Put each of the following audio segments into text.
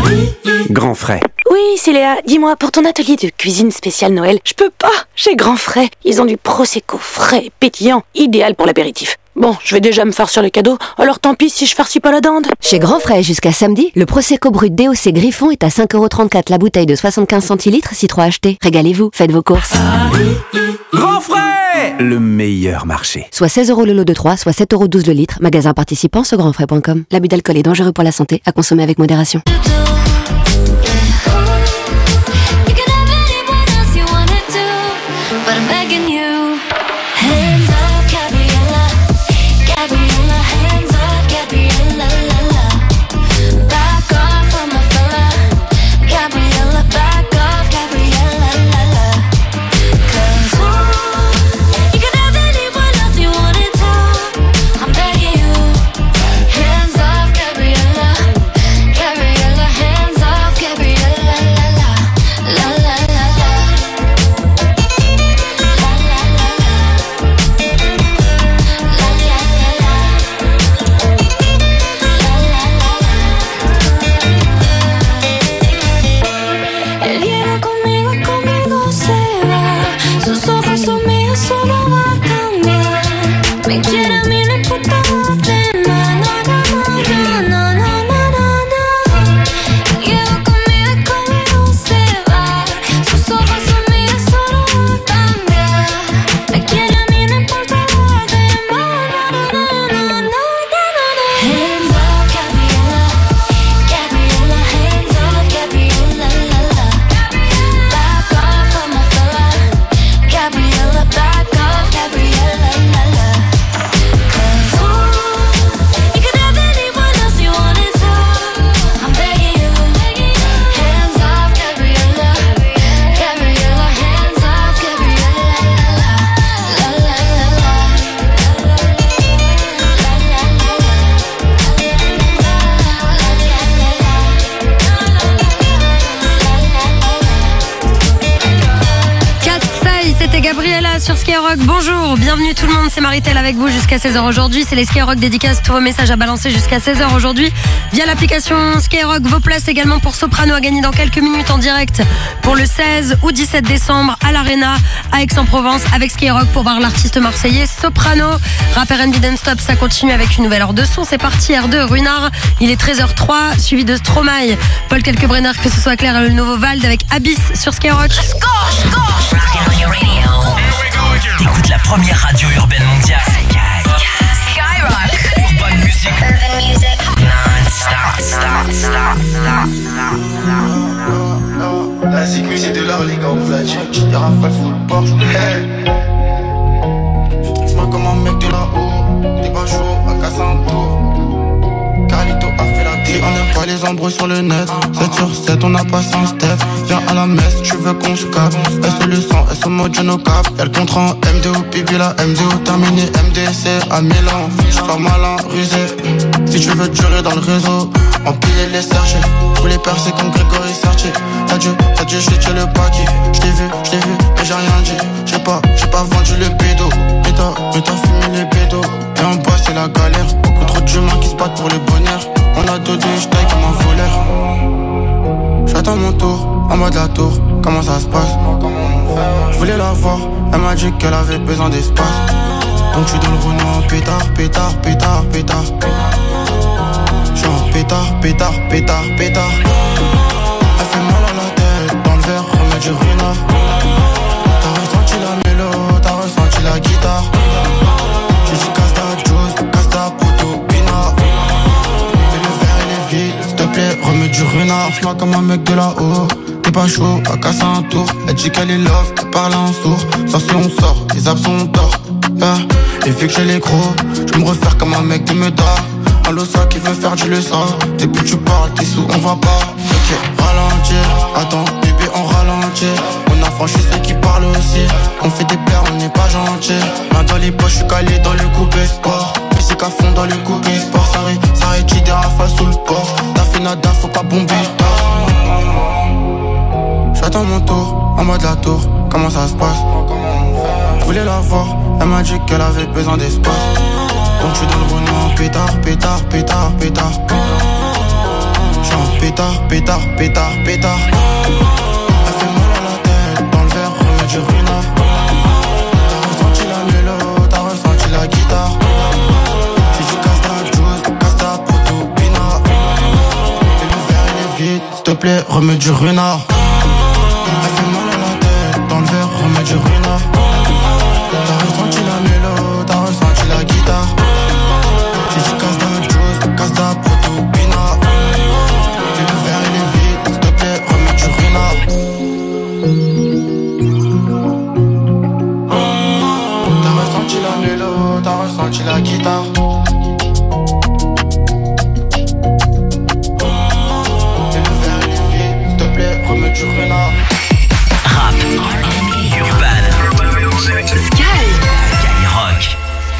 Grand Frais. Oui, c'est Léa. Dis-moi, pour ton atelier de cuisine spéciale Noël, je peux pas. Chez Grand Frais, ils ont du prosecco frais et pétillant, idéal pour l'apéritif. Bon, je vais déjà me farcir le cadeau, alors tant pis si je farcis pas la dinde. Chez Grand Frais, jusqu'à samedi, le Prosecco brut DOC Griffon est à 5,34€ la bouteille de 75 centilitres, si 3 achetés. Régalez-vous, faites vos courses. Grand Frais, le meilleur marché. Soit 16€ le lot de 3, soit 7,12€ le litre. Magasin participant sur grandfrais.com. L'abus d'alcool est dangereux pour la santé, à consommer avec modération. But I'm begging you, hands off, Gabriella, Gabriella, hands off, Gabriella, la la. Back off from my fella, Gabriella, back off, Gabriella, la la. 'Cause you can have anyone else you wanted to. I'm begging you, hands off, Gabriella, Gabriella, hands off, Gabriella, la la, la la la la. Sur Skyrock, bonjour, bienvenue tout le monde, c'est Maritel avec vous jusqu'à 16h aujourd'hui, c'est les Skyrock dédicaces, tous vos messages à balancer jusqu'à 16h aujourd'hui via l'application Skyrock, vos places également pour Soprano à gagner dans quelques minutes en direct pour le 16 ou 17 décembre à l'Arena à Aix-en-Provence avec Skyrock pour voir l'artiste marseillais Soprano. Rapper and Beat Stop, ça continue avec une nouvelle heure de son, c'est parti, R2, Runard, il est 13h03, suivi de Stromae, Paul Kelkebrenner, que ce soit clair, et le nouveau Vald avec Abyss sur Skyrock. Let's go, t'écoutes la première radio urbaine mondiale. Skyrock. Urban Music. Non-stop. La sécu c'est de l'or les gars, on flat check. J'étais rafale full Porsche. Hey. Je traite comme un mec de là-haut. T'es pas chaud à casser un tour. Carlito a fait la tête. On n'aime pas les embrouilles sur le net. 7 sur 7 on a passé un step. Viens à la messe, tu veux qu'on se capte. S le sang, S au mode no cap. Y'a le contrat en MDO, pipi la MDO terminé MDC à Milan. Faut pas malin, rusé. Si tu veux durer dans le réseau, empiler les sergés. Tous les percés comme Grégory Sartier. T'as dû j'ai tué le paquet. J't'ai vu, mais j'ai rien dit. J'ai pas vendu le pédo. Mais t'as fumé les pédos. Et en bas c'est la galère. Beaucoup trop d'humains qui se battent pour le bonheur. On a deux j'taille comme un voleur. J'attends mon tour, en mode la tour. Comment ça se passe? Je voulais la voir, elle m'a dit qu'elle avait besoin d'espace. Donc j'suis dans le Renault, pétard. J'suis en pétard. Elle fait mal à la tête, dans le verre, remets du Runard. T'as ressenti la mélo, t'as ressenti la guitare. J'ai dit casse ta juice, casse ta proto, pinard. Et le verre il est vide, s'il te plaît, remets du Runard. J'm'as comme un mec de là-haut. T'es pas chaud, à casser un tour. Elle dit qu'elle est love, elle parle en sourd. Sans si on sort, les absents ont tort. Et vu que j'ai les gros, je me refaire comme un mec de Meda. Un losa qui veut faire du leçon. Depuis tu parles, t'es sous, on va pas. Ok, ralentir, attends, bébé on ralentit. On a franchi ceux qui parlent aussi. On fait des paires, on n'est pas gentil. Main dans les poches, je suis calé dans le coupé sport. Physique à fond dans le coupé sport. Ça rédit des rafales sous le port. T'as fait nada, faut pas bomber tard. J'attends mon tour, en mode la tour. Comment ça se passe? Je voulais la voir, elle m'a dit qu'elle avait besoin d'espace. Donc je suis dans le Renault, pétard. Elle fait mal à la J'suis un pétard, pétard, pétard, pétard. Elle fait mal à la tête, dans le verre, remets du Runa. T'as ressenti la mélo, t'as ressenti la guitare. J'ai dit casse ta juice, casse ta protopina. Et le verre il est vide, s'il te plaît, remets du Runa. Elle fait mal à la tête, dans le verre, remets du Runa. T'as ressenti la mélo, t'as ressenti la guitare. J'ai dit casse ta juice, casse ta protopina. Et le verre il est vide, s'il te plaît, remets du Runa. T'as ressenti la mélo, t'as ressenti la guitare. Et le verre il est vide, s'il te plaît, remets du Runa. Rap, Urban, Skyrock.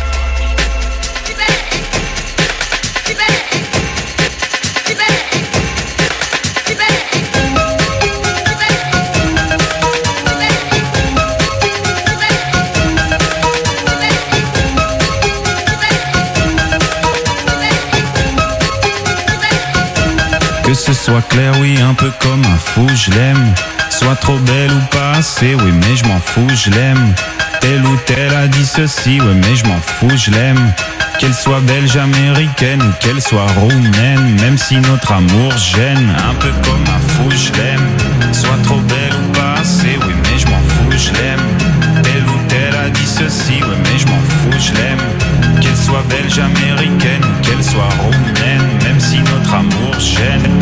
Que ce soit clair, oui, un peu comme un fou, je l'aime. Soit trop belle ou pas assez, oui, mais je m'en fous, je l'aime. Telle ou telle a dit ceci, ouais, mais je m'en fous, je l'aime. Qu'elle soit belge, américaine ou qu'elle soit roumaine, même si notre amour gêne, un peu comme un fou, je l'aime. Soit trop belle ou pas assez, oui, mais je m'en fous, je l'aime. Telle ou telle a dit ceci, ouais, mais je m'en fous, je l'aime. Qu'elle soit belge, américaine ou qu'elle soit roumaine, même si notre amour gêne.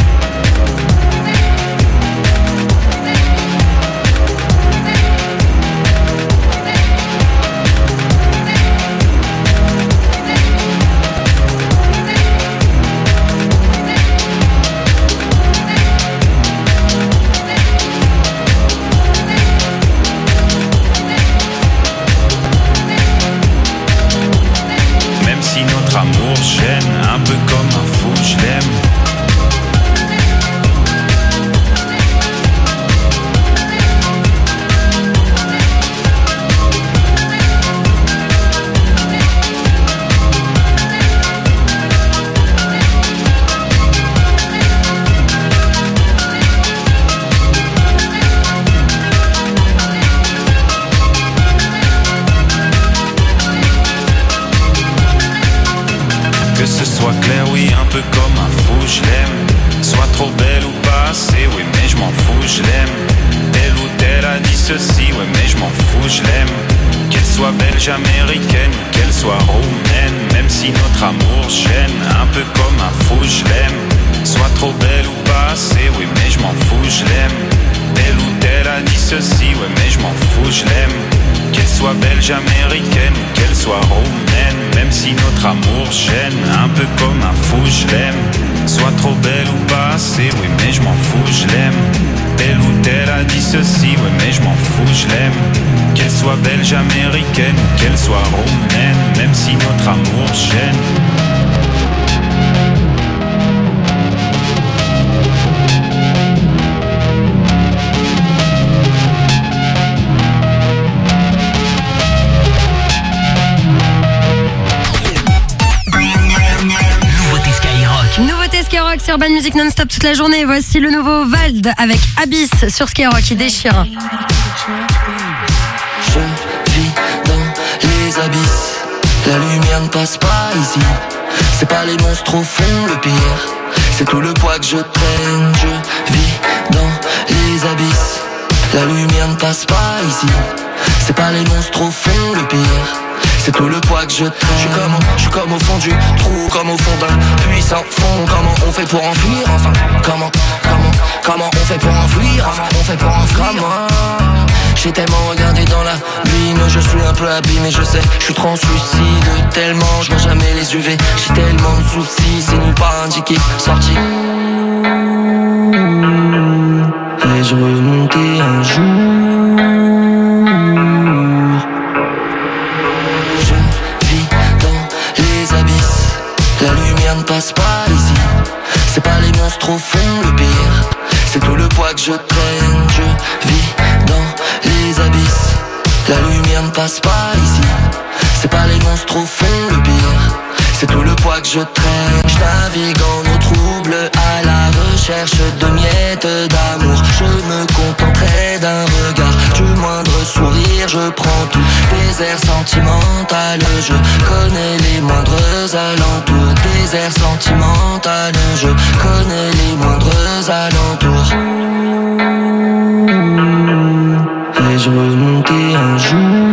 Amour gêne, un peu comme un fou, je l'aime. Que ce soit clair, oui, un peu comme un fou, je l'aime. Soit trop belle ou pas assez, oui, mais je m'en fous, je l'aime. Telle ou telle a dit ceci, ouais, mais je m'en fous, je l'aime. Qu'elle soit belge, américaine ou qu'elle soit roumaine, même si notre amour gêne, un peu comme un fou, je l'aime. Soit trop belle ou pas assez, oui, mais je m'en fous, je l'aime. Telle ou telle a dit ceci, ouais, mais je m'en fous, je l'aime. Qu'elle soit belge, américaine ou qu'elle soit roumaine, même si notre amour gêne, un peu comme un fou, je l'aime. Soit trop belle ou pas assez, oui, mais je m'en fous, je l'aime. Telle ou telle a dit ceci, ouais, mais je m'en fous, je l'aime. Qu'elle soit belge, américaine ou qu'elle soit roumaine, même si notre amour gêne. Skyrock, c'est Urban Music non-stop toute la journée. Voici le nouveau Vald avec Abyss sur Skyrock qui déchire. Je vis dans les abysses, la lumière ne passe pas ici. C'est pas les monstres au fond le pire, c'est tout le poids que je traîne. Je vis dans les abysses, la lumière ne passe pas ici. C'est pas les monstres au fond le pire, c'est tout le poids que je traîne. Je suis comme au fond du trou, comme au fond d'un puissant fond. Comment on fait pour enfuir, enfin comment on fait pour enfuir, enfin on fait pour enfuir. Comment j'ai tellement regardé dans l'abîme, je suis un peu abîmé, je sais, je suis translucide tellement, je vois jamais les UV. J'ai tellement de soucis, c'est nulle part indiqué, sorti. Vais-je remonter un jour? La lumière ne passe pas ici, c'est pas les monstres au fond le pire, c'est tout le poids que je traîne. Je vis dans les abysses, la lumière ne passe pas ici, c'est pas les monstres au fond le pire, c'est tout le poids que je traîne. Je navigue en eau trouble à la recherche recherche de miettes d'amour. Je me contenterai d'un regard, du moindre sourire, je prends tout. Désert sentimental, je connais les moindres alentours. Désert sentimental, je connais les moindres alentours. Vais-je remonter un jour?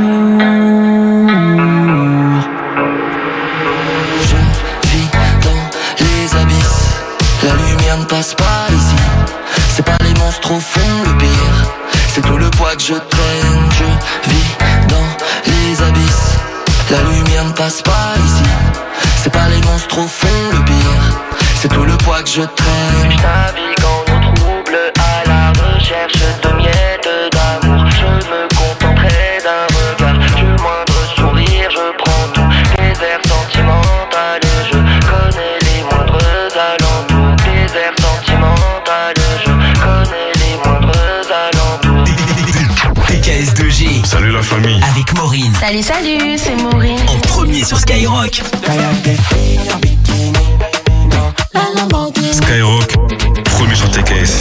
La lumière ne passe pas ici. C'est pas les monstres au fond le pire, c'est tout le poids que je traîne. Je vis dans les abysses. La lumière ne passe pas ici. C'est pas les monstres au fond le pire, c'est tout le poids que je traîne. Je navigue en eau trouble à la recherche de miettes d'amour. Je me contenterai d'un regard, du moindre sourire, je prends tout. Désert sentimental, je connais les moindres alentours. Désert sentimental, je connais les moindres alentours. TKS2G. Salut la famille. Avec Maureen. Salut, c'est Maureen. En premier sur Skyrock. Skyrock, premier sur TKS.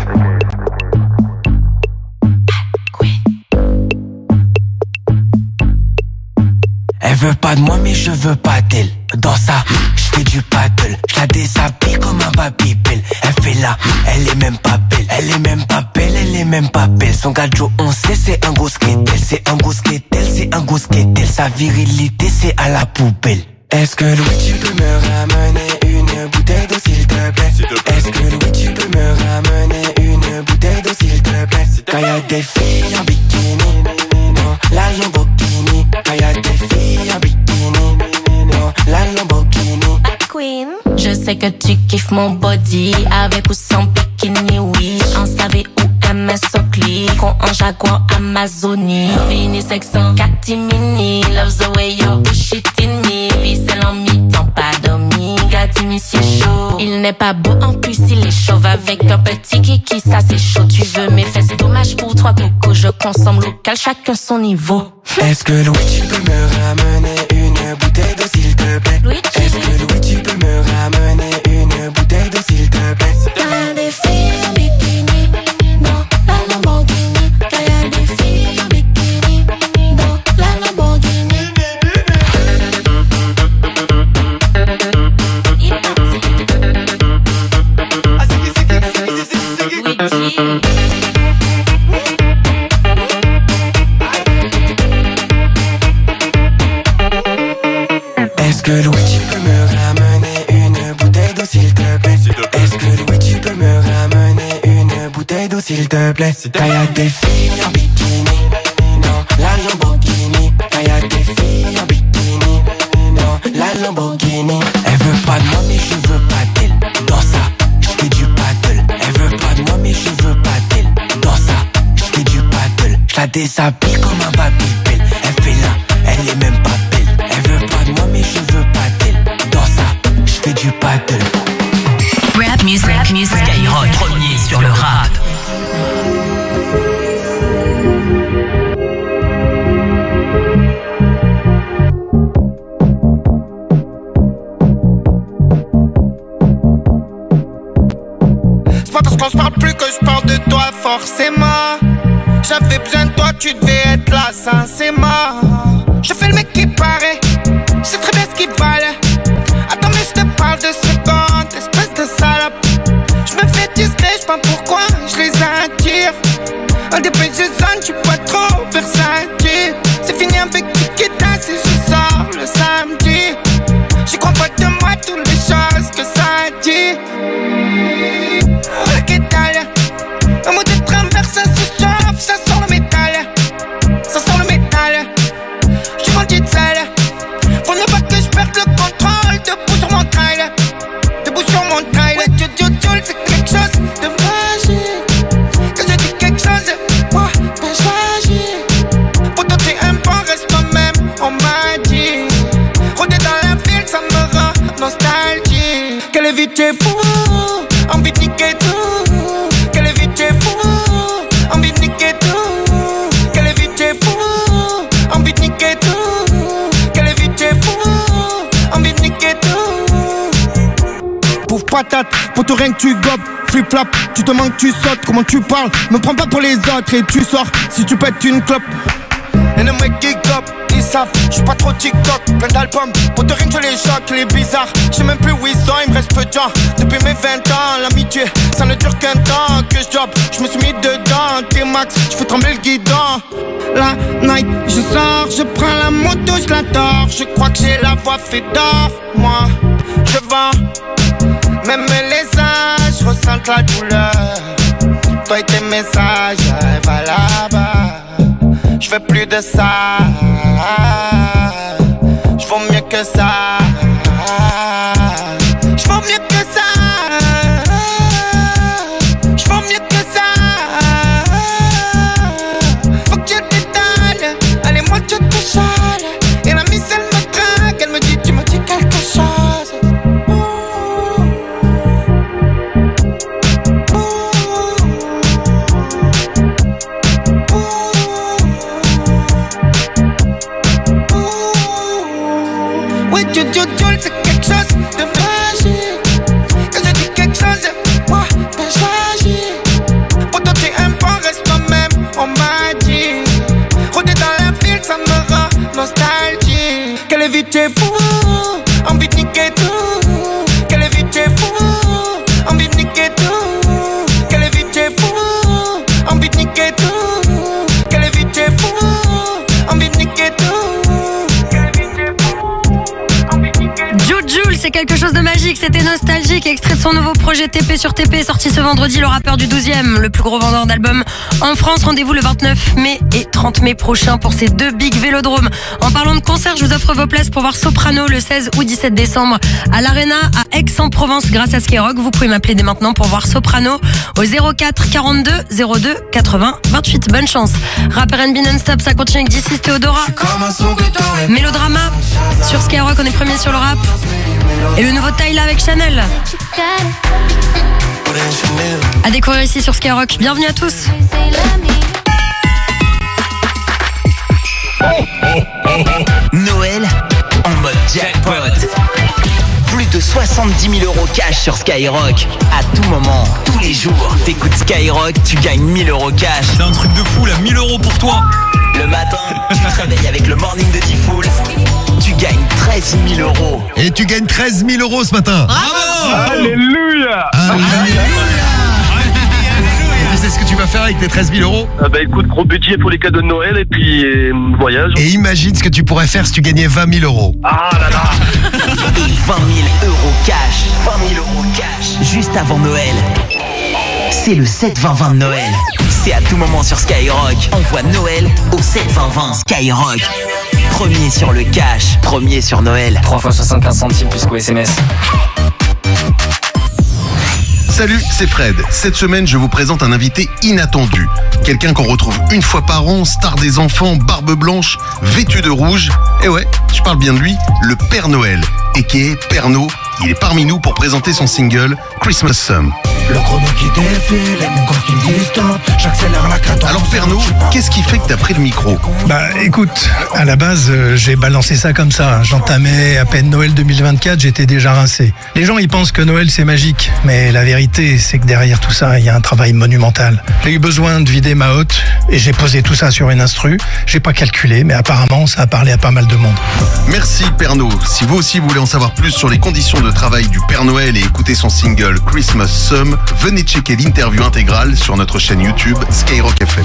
Elle veut pas de moi mais je veux pas d'elle. Dans ça, j'fais du paddle. J'la déshabille comme un Babybel. Elle fait là, elle est même pas belle. Elle est même pas belle, elle est même pas belle. Son gadjo on sait c'est un gros skatel. C'est un gros skatel, c'est un gros skatel. Sa virilité c'est à la poubelle. Est-ce que Louis tu peux me ramener une bouteille d'eau s'il te plaît? Est-ce que Louis tu peux me ramener une bouteille d'eau s'il te plaît? Quand y'a des filles en bikini, non, la Lamborghini. Quand y'a des filles en bikini, non, la Lamborghini. Queen. Je sais que tu kiffes mon body, avec ou sans bikini, oui. En savais où MS au clic, on en Jaguar Amazonie. Vini sexant, catimini, love the way you push it in me. Vissel en mi-temps, pas dormi, Gatini c'est chaud. Il n'est pas beau, en plus il est chauve. Avec un petit kiki, ça c'est chaud. Tu veux mes fesses, dommage pour 3 cocos. Je consomme local, chacun son niveau. Est-ce que Louis tu peux me ramener une bouteille d'eau s'il te plaît? Est-ce que Louis tu peux me ramener une bouteille d'eau s'il te plaît? Y'a des filles en bikini, non, la Lamborghini. Y'a des filles en bikini, non, la Lamborghini. Est-ce que Louis tu peux me ramener une bouteille d'eau s'il te plaît? Est-ce que Louis tu peux me ramener une bouteille d'eau s'il te plaît? Quand y'a des filles en bikini, non, la Lamborghini. Quand y'a des filles en bikini, non, la Lamborghini. Elle veut pas de moi mais je veux pas d'elle. Dans ça, j'fais du paddle. Elle veut pas de moi mais je veux pas d'elle. Dans ça, j'fais du paddle. J'la déshabille comme un Babybel. Elle fait là, elle est même pas belle. Elle veut pas de moi mais je veux pas d'elle. Dans ça, j'fais du paddle. Rap music. Skyrock, premier sur le rap. C'est pas parce qu'on se parle plus que je parle de toi forcément. J'avais besoin de toi, tu devais être là, sincèrement. Je fais le mec qui paraît, je sais très bien ce qu'il valait. Attends mais je te parle de secondes, espèce de salope. Je me fais discret, je sais pas pourquoi, je les attire. Un des plus jeunes, je suis pas trop versatile. C'est fini avec Tikita si je sors le samedi. J'y crois pas de moi toutes les choses que ça dit. Oh, qu'est-ce un mot de traverse, ça se chauffe, ça sent le métal. Ça sent le métal. J'suis vendu de sel. Faut ne pas que je perde le contrôle. Debout sur mon trail. Debout sur mon trail. Ouais, c'est quelque chose de magique. Quand je dis quelque chose, moi, ben j'agis. Pour tenter un bon, reste toi-même, on m'a dit. Rôder dans la ville, ça me rend nostalgique. Quelle vie t'es fou, envie de niquer tout. Quelle vie t'es fou, envie de niquer tout. Quelle vie t'es fou, envie de niquer tout. Quelle vie t'es fou, envie de niquer tout. Pouf patate, pour tout rien que tu gobes. Flip-flap, tu te manques, tu sautes. Comment tu parles, me prends pas pour les autres. Et tu sors si tu pètes une clope. Et les mecs qui gobent, ils savent, j'suis pas trop TikTok. Plein d'albums, pour te rien que je les choque, les bizarres. J'sais même plus où ils sont, il me reste peu de temps. Depuis mes 20 ans, l'amitié, ça ne dure qu'un temps. Que je job, j'me suis mis dedans. T-Max, j'fais trembler le guidon. La night, je sors, je prends la moto, je la dors. Je crois que j'ai la voix fait d'or. Moi, je vends, même les âges ressentent la douleur. Toi et tes messages, va là-bas. Je veux plus de ça. Je vaux mieux que ça. Je vaux mieux que ça. Je vaux mieux que ça. Faut que je t'étale. Allez, moi je te chale. Et la miss elle me traque. Elle me dit tu me dis quelque chose. C'est quelque chose de magique. Quand je dis quelque chose, moi, ben j'agis. Pour toi tu aimes pas, reste toi-même, on m'a dit. Rôder dans la ville, ça me rend nostalgique. Quelle vie t'es fou, envie de niquer tout. Quelle vie t'es fou, envie de niquer tout. Quelle vie t'es fou, envie de niquer tout. Quelle vie t'es fou, envie de niquer tout. C'est quelque chose de magique, c'était nostalgique. Extrait de son nouveau projet TP sur TP, sorti ce vendredi. Le rappeur du 12e, le plus gros vendeur d'albums en France. Rendez-vous le 29 mai et 30 mai prochain pour ces 2 big vélodromes. En parlant de concert, je vous offre vos places pour voir Soprano le 16 ou 17 décembre à l'Arena à Aix-en-Provence grâce à Skyrock. Vous pouvez m'appeler dès maintenant pour voir Soprano au 04 42 02 80 28. Bonne chance. Rapper NB non-stop, ça continue avec This is Theodora. Mélodrama sur Skyrock, on est premier sur le rap. Et le nouveau Tyla avec Chanel. À découvrir ici sur Skyrock. Bienvenue à tous. Noël en mode jackpot. Plus de 70 000 € cash sur Skyrock. À tout moment, tous les jours, t'écoutes Skyrock, tu gagnes 1000 € cash. C'est un truc de fou là, 1000 € pour toi. Le matin, tu te réveilles avec le morning de Diffoul. Tu gagnes 13 000 €. Et tu gagnes 13 000 € ce matin. Bravo. Alléluia. Et tu sais ce que tu vas faire avec tes 13 000 €? Bah écoute, gros budget pour les cadeaux de Noël et puis voyage. Et imagine ce que tu pourrais faire si tu gagnais 20 000 €. Ah là là. Et 20 000 € cash. 20 000 € cash. Juste avant Noël. C'est le 7-20-20 de Noël. C'est à tout moment sur Skyrock. Envoie Noël au 7-20-20. Skyrock. Premier sur le cash. Premier sur Noël. 3 fois 75 centimes plus qu'au SMS. Salut, c'est Fred. Cette semaine, je vous présente un invité inattendu. Quelqu'un qu'on retrouve une fois par an, star des enfants, barbe blanche, vêtu de rouge. Et ouais, je parle bien de lui, le Père Noël. Et qui est Perno. Il est parmi nous pour présenter son single Christmas Sum. Le chrono qui défile et mon corps qui me dit stop. J'accélère la cadence. Alors Perno, qu'est-ce qui fait que t'as pris le micro? Bah écoute, à la base, j'ai balancé ça comme ça. J'entamais à peine Noël 2024, j'étais déjà rincé. Les gens, ils pensent que Noël, c'est magique. Mais la vérité, c'est que derrière tout ça, il y a un travail monumental. J'ai eu besoin de vider ma hotte et j'ai posé tout ça sur une instru. J'ai pas calculé, mais apparemment, ça a parlé à pas mal de monde. Merci Perno. Si vous aussi voulez en savoir plus sur les conditions de travail du Père Noël et écouter son single Christmas Sum, venez checker l'interview intégrale sur notre chaîne YouTube Skyrock FM.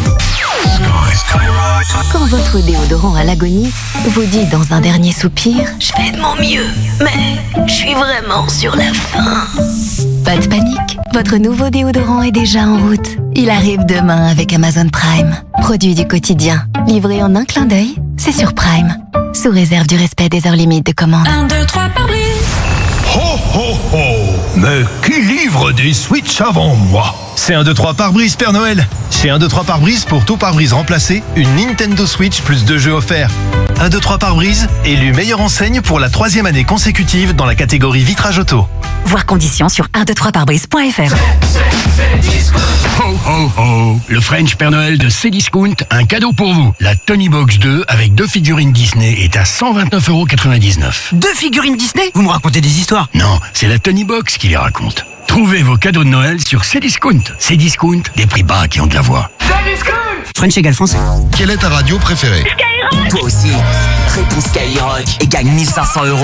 Quand votre déodorant à l'agonie vous dit dans un dernier soupir « Je fais de mon mieux, mais je suis vraiment sur la fin ». Pas de panique, votre nouveau déodorant est déjà en route. Il arrive demain avec Amazon Prime. Produit du quotidien, livré en un clin d'œil, c'est sur Prime. Sous réserve du respect des heures limites de commande. 1, 2, 3 par brise. Ho ho ho! Mais qui livre des Switch avant moi? C'est 1, 2, 3 pare-brise Père Noël. Chez 1, 2, 3 pare-brise, pour tout pare-brise remplacé, une Nintendo Switch plus 2 jeux offerts. 1, 2, 3 pare-brise, élu meilleure enseigne pour la 3e année consécutive dans la catégorie vitrage auto. Voir conditions sur 123parbrise.fr. Ho ho ho! Le French Père Noël de Cdiscount, un cadeau pour vous. La Tony Box 2 avec 2 figurines Disney est à 129,99 €. 2 figurines Disney? Vous me racontez des histoires? Non, c'est la Tony Box qui les raconte. Trouvez vos cadeaux de Noël sur Cdiscount. Cdiscount, des prix bas qui ont de la voix. French égale français. Quelle est ta radio préférée? Toi aussi, réponds Skyrock et gagne 1500 €.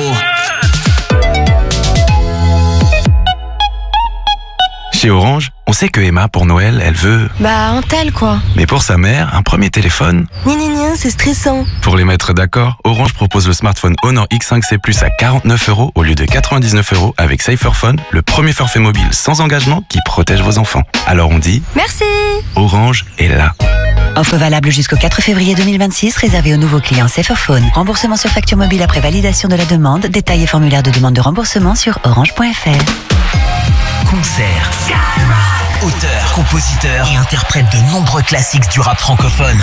Chez Orange, on sait que Emma, pour Noël, elle veut... Bah, un tel quoi. Mais pour sa mère, un premier téléphone. C'est stressant. Pour les mettre d'accord, Orange propose le smartphone Honor X5C Plus à 49 € au lieu de 99 € avec Saferphone, le premier forfait mobile sans engagement qui protège vos enfants. Alors on dit... Merci. Orange est là. Offre valable jusqu'au 4 février 2026, réservée aux nouveaux clients Saferphone. Remboursement sur facture mobile après validation de la demande. Détails et formulaire de demande de remboursement sur orange.fr. Concert. Auteur, compositeur et interprète de nombreux classiques du rap francophone.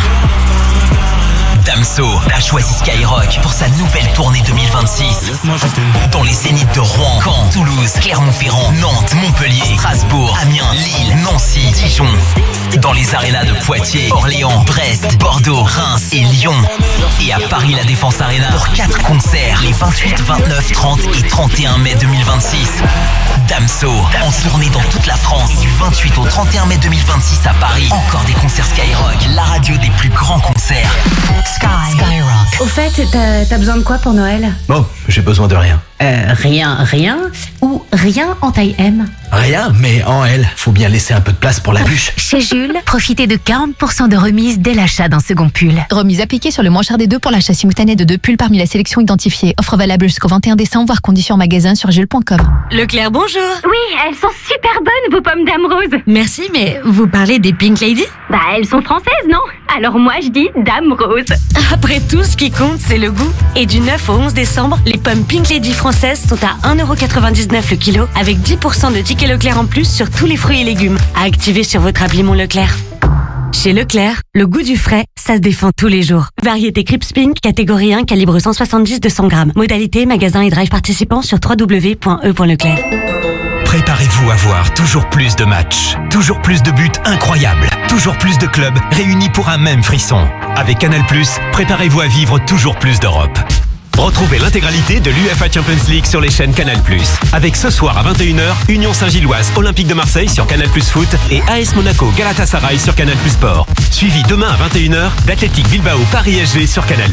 Damso a choisi Skyrock pour sa nouvelle tournée 2026. Dans les zéniths de Rouen, Caen, Toulouse, Clermont-Ferrand, Nantes, Montpellier, Strasbourg, Amiens, Lille, Nancy, Dijon. Dans les arénas de Poitiers, Orléans, Brest, Bordeaux, Reims et Lyon. Et à Paris, la Défense Arena pour 4 concerts les 28, 29, 30 et 31 mai 2026. Damso, en tournée dans toute la France. Du 28 au 31 mai 2026 à Paris. Encore des concerts Skyrock, la radio des plus grands concerts. Skyrock. Au fait, t'as besoin de quoi pour Noël? Bon, j'ai besoin de rien. Rien ou rien en taille M? Rien, mais en L. Faut bien laisser un peu de place pour la bûche. Chez Jules, profitez de 40% de remise dès l'achat d'un second pull. Remise appliquée sur le moins cher des deux pour l'achat simultané de 2 pulls parmi la sélection identifiée. Offre valable jusqu'au 21 décembre, voire conditions en magasin sur jules.com. Leclerc, bonjour. Oui, elles sont super bonnes vos pommes Dame Rose. Merci, mais vous parlez des Pink Lady? Bah elles sont françaises, non? Alors moi je dis Dame Rose. Après tout, ce qui compte, c'est le goût. Et du 9 au 11 décembre, les pommes Pink Lady françaises sont à 1,99€ le kilo, avec 10% de tickets Leclerc en plus sur tous les fruits et légumes. À activer sur votre appli Mon Leclerc. Chez Leclerc, le goût du frais, ça se défend tous les jours. Variété Crips Pink, catégorie 1, calibre 170-200 grammes. Modalité, magasin et drive participants sur www.e.leclerc. Préparez-vous à voir toujours plus de matchs, toujours plus de buts incroyables, toujours plus de clubs réunis pour un même frisson. Avec Canal+, préparez-vous à vivre toujours plus d'Europe. Retrouvez l'intégralité de l'UEFA Champions League sur les chaînes Canal+. Avec ce soir à 21h, Union Saint-Gilloise Olympique de Marseille sur Canal+ Foot et AS Monaco Galatasaray sur Canal+ Sport. Suivi demain à 21h d'Athletic Bilbao Paris SG sur Canal+.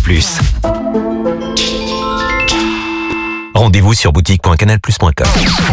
Rendez-vous sur boutique.canalplus.com.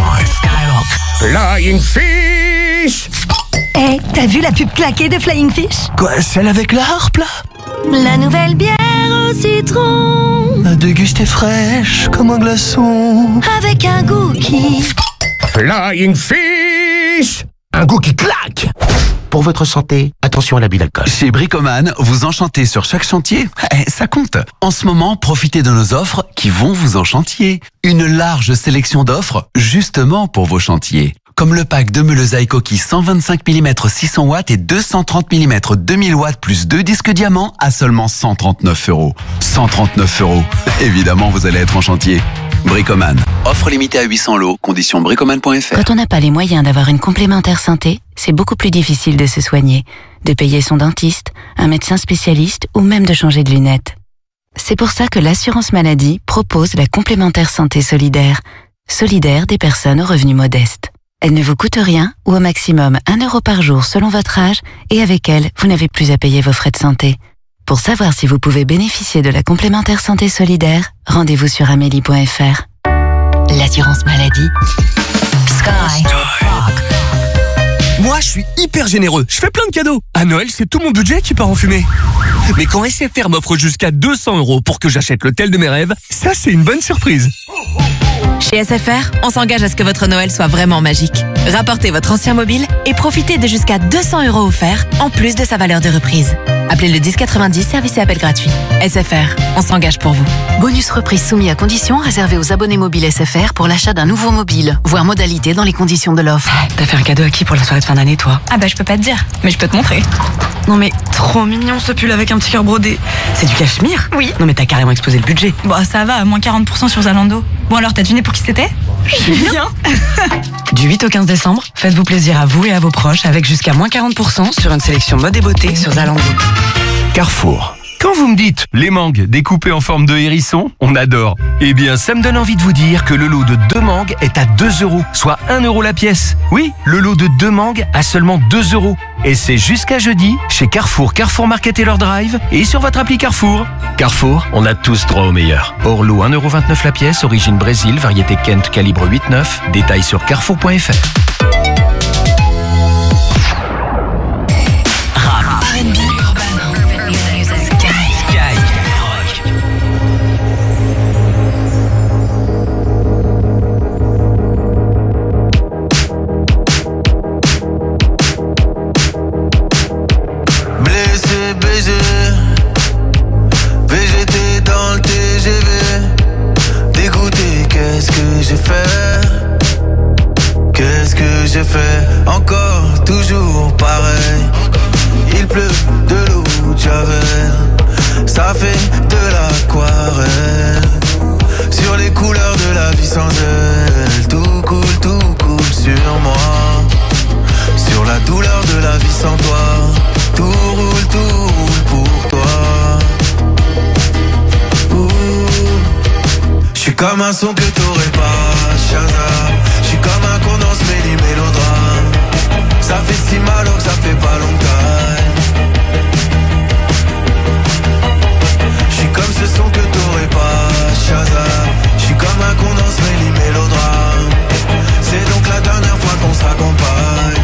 Flying Fish. T'as vu la pub claquée de Flying Fish? Quoi, celle avec la harpe là? La nouvelle bière au citron, À déguster fraîche comme un glaçon. avec un goût qui... Flying Fish. Un goût qui claque. Pour votre santé, attention à l'abus d'alcool. Chez Bricoman, vous enchantez sur chaque chantier. Ça compte. En ce moment, profitez de nos offres qui vont vous enchantier. Une large sélection d'offres justement pour vos chantiers. Comme le pack de meules Aikoki 125 mm 600 watts et 230 mm 2000 watts plus 2 disques diamants à seulement 139 €. 139 €. Évidemment, vous allez être en chantier. Bricoman. Offre limitée à 800 lots. Conditions bricoman.fr. Quand on n'a pas les moyens d'avoir une complémentaire santé, c'est beaucoup plus difficile de se soigner, de payer son dentiste, un médecin spécialiste ou même de changer de lunettes. C'est pour ça que l'assurance maladie propose la complémentaire santé solidaire. Solidaire des personnes aux revenus modestes. Elle ne vous coûte rien ou au maximum 1 € par jour selon votre âge et avec elle, vous n'avez plus à payer vos frais de santé. Pour savoir si vous pouvez bénéficier de la complémentaire santé solidaire, rendez-vous sur amélie.fr. L'assurance maladie. Sky. Moi, je suis hyper généreux. Je fais plein de cadeaux. À Noël, c'est tout mon budget qui part en fumée. Mais quand SFR m'offre jusqu'à 200 € pour que j'achète l'hôtel de mes rêves, ça, c'est une bonne surprise. Chez SFR, on s'engage à ce que votre Noël soit vraiment magique. Rapportez votre ancien mobile et profitez de jusqu'à 200 € offerts, en plus de sa valeur de reprise. Appelez le 1090, service et appel gratuit. SFR, on s'engage pour vous. Bonus reprise soumis à conditions réservé aux abonnés mobiles SFR pour l'achat d'un nouveau mobile. Voir modalité dans les conditions de l'offre. T'as fait un cadeau à qui pour la soirée de fin d'année, toi? Ah bah je peux pas te dire, mais je peux te montrer. Non mais trop mignon ce pull avec un petit cœur brodé. C'est du cachemire? Oui. Non mais t'as carrément explosé le budget. Bon ça va, moins 40% sur Zalando. Bon alors t'as deviné pour qui c'était? Bien. Du 8 au 15 décembre, faites-vous plaisir à vous et à vos proches avec jusqu'à moins 40% sur une sélection mode et beauté sur Zalando. Carrefour. Quand Quand vous me dites les mangues découpées en forme de hérisson, on adore. Eh bien, ça me donne envie de vous dire que le lot de 2 mangues est à 2 €, soit 1 € la pièce. Oui, le lot de 2 mangues à seulement 2 €. Et c'est jusqu'à jeudi chez Carrefour, Carrefour Market et leur drive et sur votre appli Carrefour. Carrefour, on a tous droit au meilleur. Hors lot 1,29 € la pièce, origine Brésil, variété Kent calibre 8,9. Détails sur carrefour.fr. R&B, urban music, Skyrock. Blessé, baisé, VGT dans le TGV. Dégoûté, qu'est-ce que j'ai fait? Qu'est-ce que j'ai fait? Encore, toujours pareil. Il pleut de l'eau de Javel. Ça fait de l'aquarelle. Sur les couleurs de la vie sans elle. Tout coule sur moi. Sur la douleur de la vie sans toi. Tout roule pour toi. J'suis comme un son que t'aurais pas, Shazam. J'suis comme un condensé du mélodrame. Ça fait si mal alors que ça fait pas longtemps. J'suis comme ce son que t'aurais pas, Shazam. J'suis comme un condensé du mélodrame. C'est donc la dernière fois qu'on s'accompagne.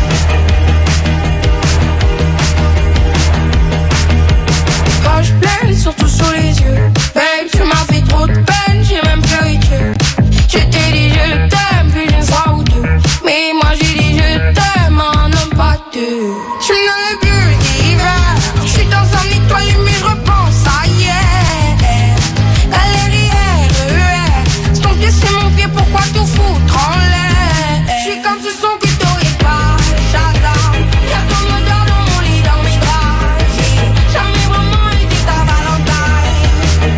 Quand je pleure, surtout sur les yeux. Babe, tu m'as fait trop de peine, j'ai même pleuré Dieu. Je t'ai dit je t'aime plus d'une fois ou deux. Mais moi j'ai dit je t'aime en homme pas deux. Je me donne plus d'hiver. Je suis dans un étoile mais je repense à hier. Galerie RER. C'est ton pied, c'est mon pied, pourquoi tout foutre en l'air? Je suis comme ce son que t'aurais pas, Shazam. Y'a ton odeur dans mon lit, dans mes draps. J'ai jamais vraiment été ta Valentine.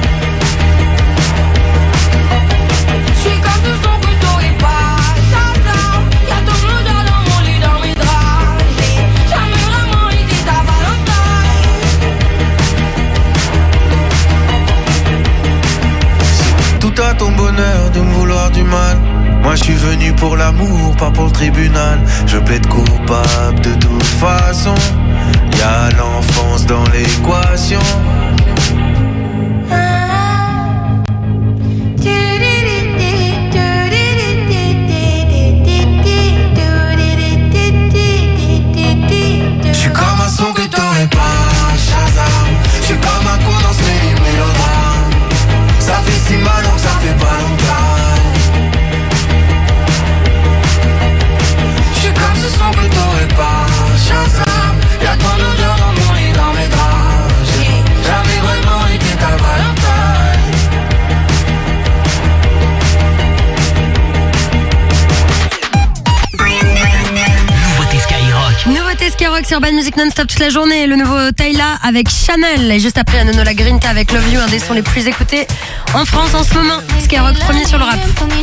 Je suis comme ce son que t'aurais pas, Shazam. Y'a ton odeur dans mon lit, dans mes draps. J'ai jamais vraiment été ta Valentine. Tout à ton bonheur de me vouloir du mal. Moi je suis venu pour l'amour, pas pour le tribunal. Je plaide coupable de toute façon. Y'a l'enfance dans l'équation. J'suis comme un son que t'aurais pas, Shazam. J'suis comme un condensé du mélodrame. Ça fait si mal donc ça fait pas longtemps. J'suis comme ce son que t'aurais pas, Shazam. Y'a ton odeur dans mon lit, dans mes draps. J'ai jamais vraiment été ta Valentine. Nouveauté Skyrock. Nouveauté Skyrock sur Urban Music Non-Stop toute la journée. Le nouveau Tayla avec Chanel. Et juste après, Nono Lagrinta avec Love You, un des sons les plus écoutés en France en ce moment. Skyrock premier sur le rap.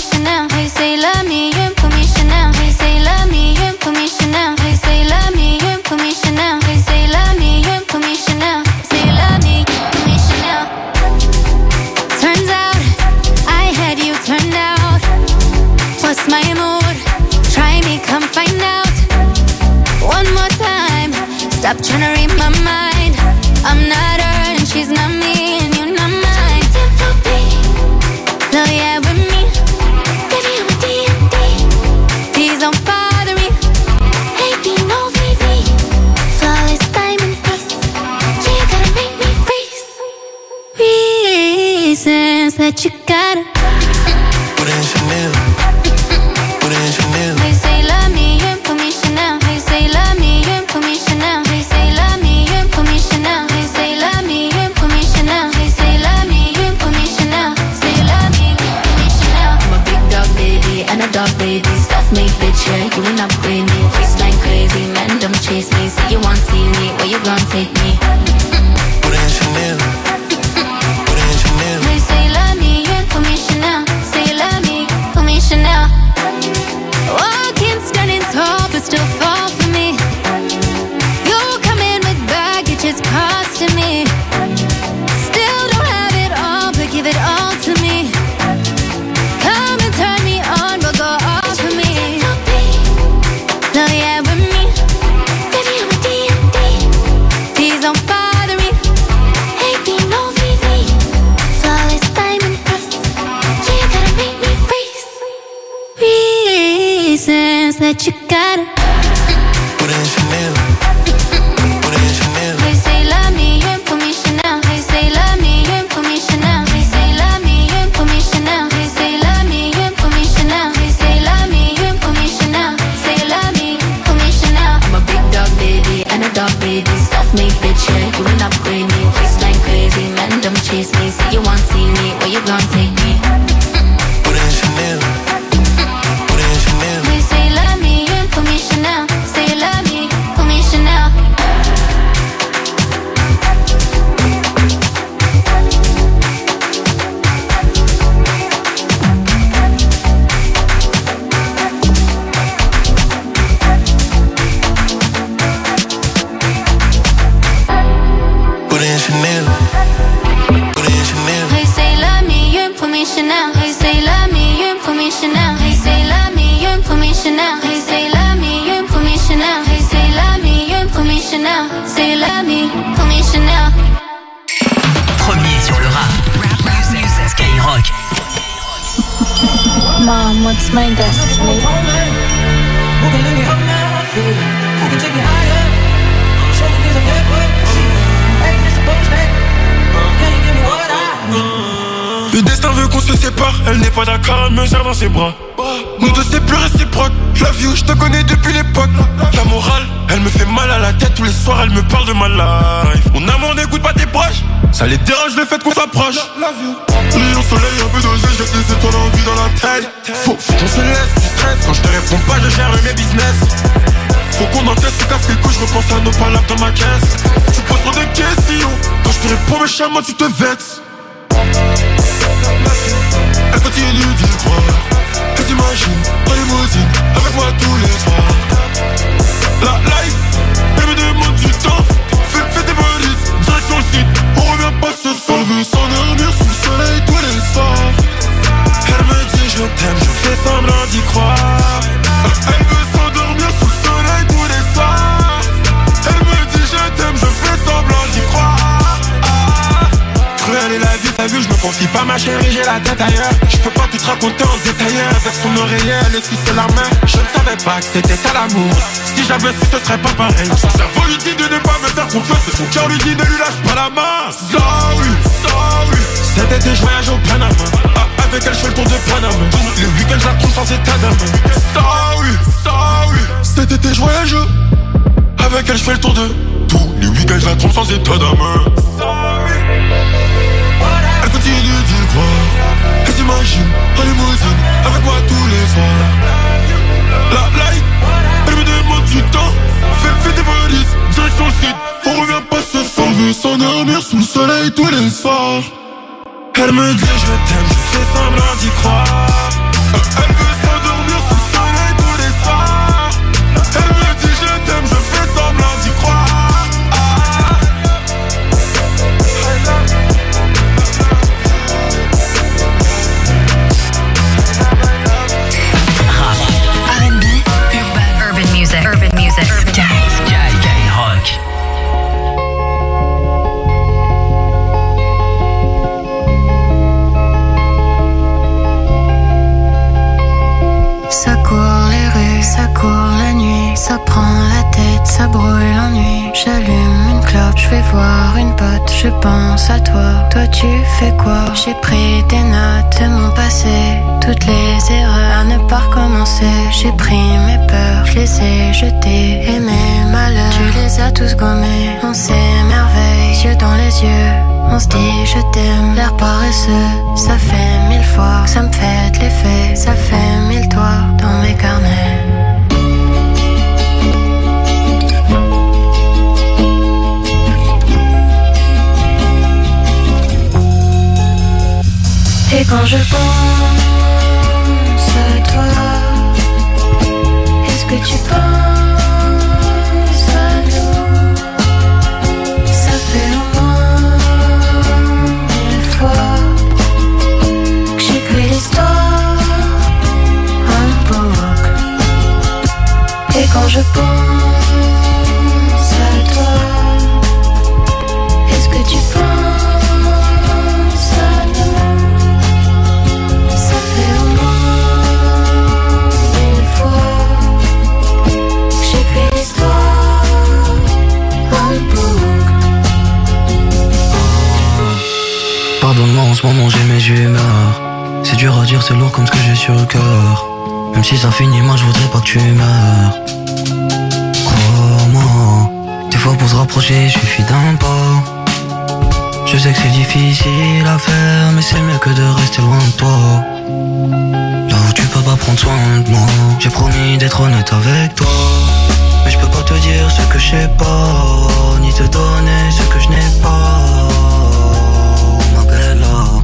Turns out I had you turned out. What's my mood? Try me, come find out. One more time. Stop trying to read my mind. I'm not her and she's not me and you're not mine. Love yeah with me. Baby I'm a D&D. Please don't bother me. Hey be no baby. Flawless diamond face. Yeah you gotta make me freeze. Reasons that you gotta. Put in Chanel. Put in Chanel. They say love me, you put me Chanel. They say love me, you put me Chanel. They say love me, you put me Chanel. They say love me, you put me Chanel. They say love me, you put me Chanel. Say love me, you put me Chanel. I'm a big dog baby and a dog baby. Self-made bitch, yeah, you ain't upgrade me. Waistline crazy, man, don't chase me. Say you want see me, where you gon' take me? Put in Chanel. Put in Chanel. They say love me, you put me Chanel. Say love me, put me Chanel. Walking standing tall, but still fall for me. You come in with baggage, it's costing me. your baby, self-made bitch, yeah, you will upgrade me. Waistline crazy, men don't chase me. Say you want see me, where you gon' take me? Put it in Chanel. Put it in Chanel. Mais say you love me, you pour me Chanel. Say you love me, pour me Chanel. Put it in Chanel. Put it in Chanel. Hey, say love me, you pour me Chanel. Hey, say love me, you pour me Chanel. Hey, say love me, you pour me Chanel. Hey, say love me, you pour me Chanel. Hey, say love me, you pour me Chanel. Say love me, pour me Chanel. Premier sur le rap. Skyrock. Mom, what's my destiny? Le destin veut qu'on se sépare, elle n'est pas d'accord, elle me serre dans ses bras. Nous deux c'est plus réciproque, la vie où je te connais depuis l'époque. La morale, elle me fait mal à la tête, tous les soirs elle me parle de ma life. Mon amour n'écoute pas tes proches, ça les dérange le fait qu'on s'approche. Lion soleil, un peu dosé, j'ai des étoiles en vie dans la tête. Faut qu'on se laisse du stress, quand je te réponds pas je gère mes business. Faut qu'on encaisse, se casse les couilles, je repense à nos palabres dans ma caisse. Tu poses trop de questions, quand je te réponds méchamment tu te vexes. Elle continue d'y croire. Que t'imagines, en limousine, avec moi tous les soirs. La life, elle me demande du temps. Fais tes valises, direction le site. On revient pas ce soir. Elle veut s'endormir sous le soleil tous les soirs. Elle me dit je t'aime, je fais semblant d'y croire. Elle veut s'endormir sous le soleil tous les soirs. Elle me dit je t'aime, je fais semblant d'y croire. Cruelle est la vie, t'as vu, je me confie pas ma chérie, j'ai la tête ailleurs. Je peux pas tout te raconter en détail. Avec son oreiller, elle essuie la main. Je ne savais pas que c'était ça l'amour. Si j'avais su, ce serait pas pareil. Son cerveau lui dit de ne pas me faire confiance, et son cœur lui dit ne lui lâche pas la main. Sorry, sorry. Cet été je voyage au Panama. Avec elle je fais le tour de Panama. Le week-end je la trouve sans état d'âme. Sorry, sorry. Cet été je voyage. Avec elle je fais le tour de tous les week-ends je la trouve sans état d'âme. Sorry. Elle continue d'y croire. Elle s'imagine en limousine avec moi tous les soirs. La light, elle me demande du temps. Fais tes valises, direction le site. On revient pas ce soir. Elle veut s'endormir sous le soleil tous les soirs. Elle me dit je t'aime, je fais semblant d'y croire. Elle veut s'endormir sous le soleil tous les soirs. Elle me dit je t'aime, je fais semblant d'y croire. Urban music. Skyrock. Ça court les rues, ça court la nuit, ça prend la tête, ça brûle l'ennui. J'allume une clope, je vais voir une pote, je pense à toi. Toi tu fais quoi? J'ai pris des notes de mon passé, toutes les erreurs à ne pas recommencer. J'ai pris mes peurs, je les ai jetées, et mes malheurs, tu les as tous gommés. On s'émerveille, yeux dans les yeux, on se dit je t'aime, l'air paresseux. Ça fait 1000 fois que ça me fait de l'effet, ça fait 1000 toits dans mes carnets. Et quand je pense à toi, est-ce que tu penses à nous? Ça fait au moins 1000 fois que j'écris l'histoire en boucle. Et quand je pense à toi, est-ce que tu penses à nous? Ça fait au moins 1000 fois que j'écris l'histoire en boucle. Pardonne-moi, en ce moment j'ai mes humeurs. C'est dur à dire, c'est lourd comme ce que j'ai sur le cœur. Même si ça finit mal, je voudrais pas que tu meurs. Crois-moi, des fois pour se rapprocher, suffit d'un pas. Je sais que c'est difficile à faire, mais c'est mieux que de rester loin de toi. Là où tu peux pas prendre soin de moi. J'ai promis d'être honnête avec toi, mais je peux pas te dire ce que je sais pas, ni te donner ce que je n'ai pas, ma bella.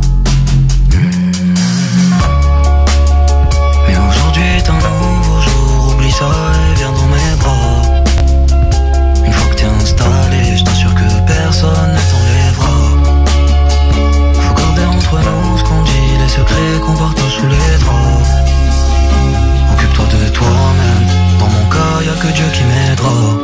Mais aujourd'hui est un nouveau jour, oublie ça et viens dans mes bras. Une fois que t'es installé, je t'assure que personne ne t'enlèvera. Faut garder entre nous ce qu'on dit, les secrets qu'on partage sous les draps. Occupe-toi de toi-même, dans mon cas y'a que Dieu qui m'aidera.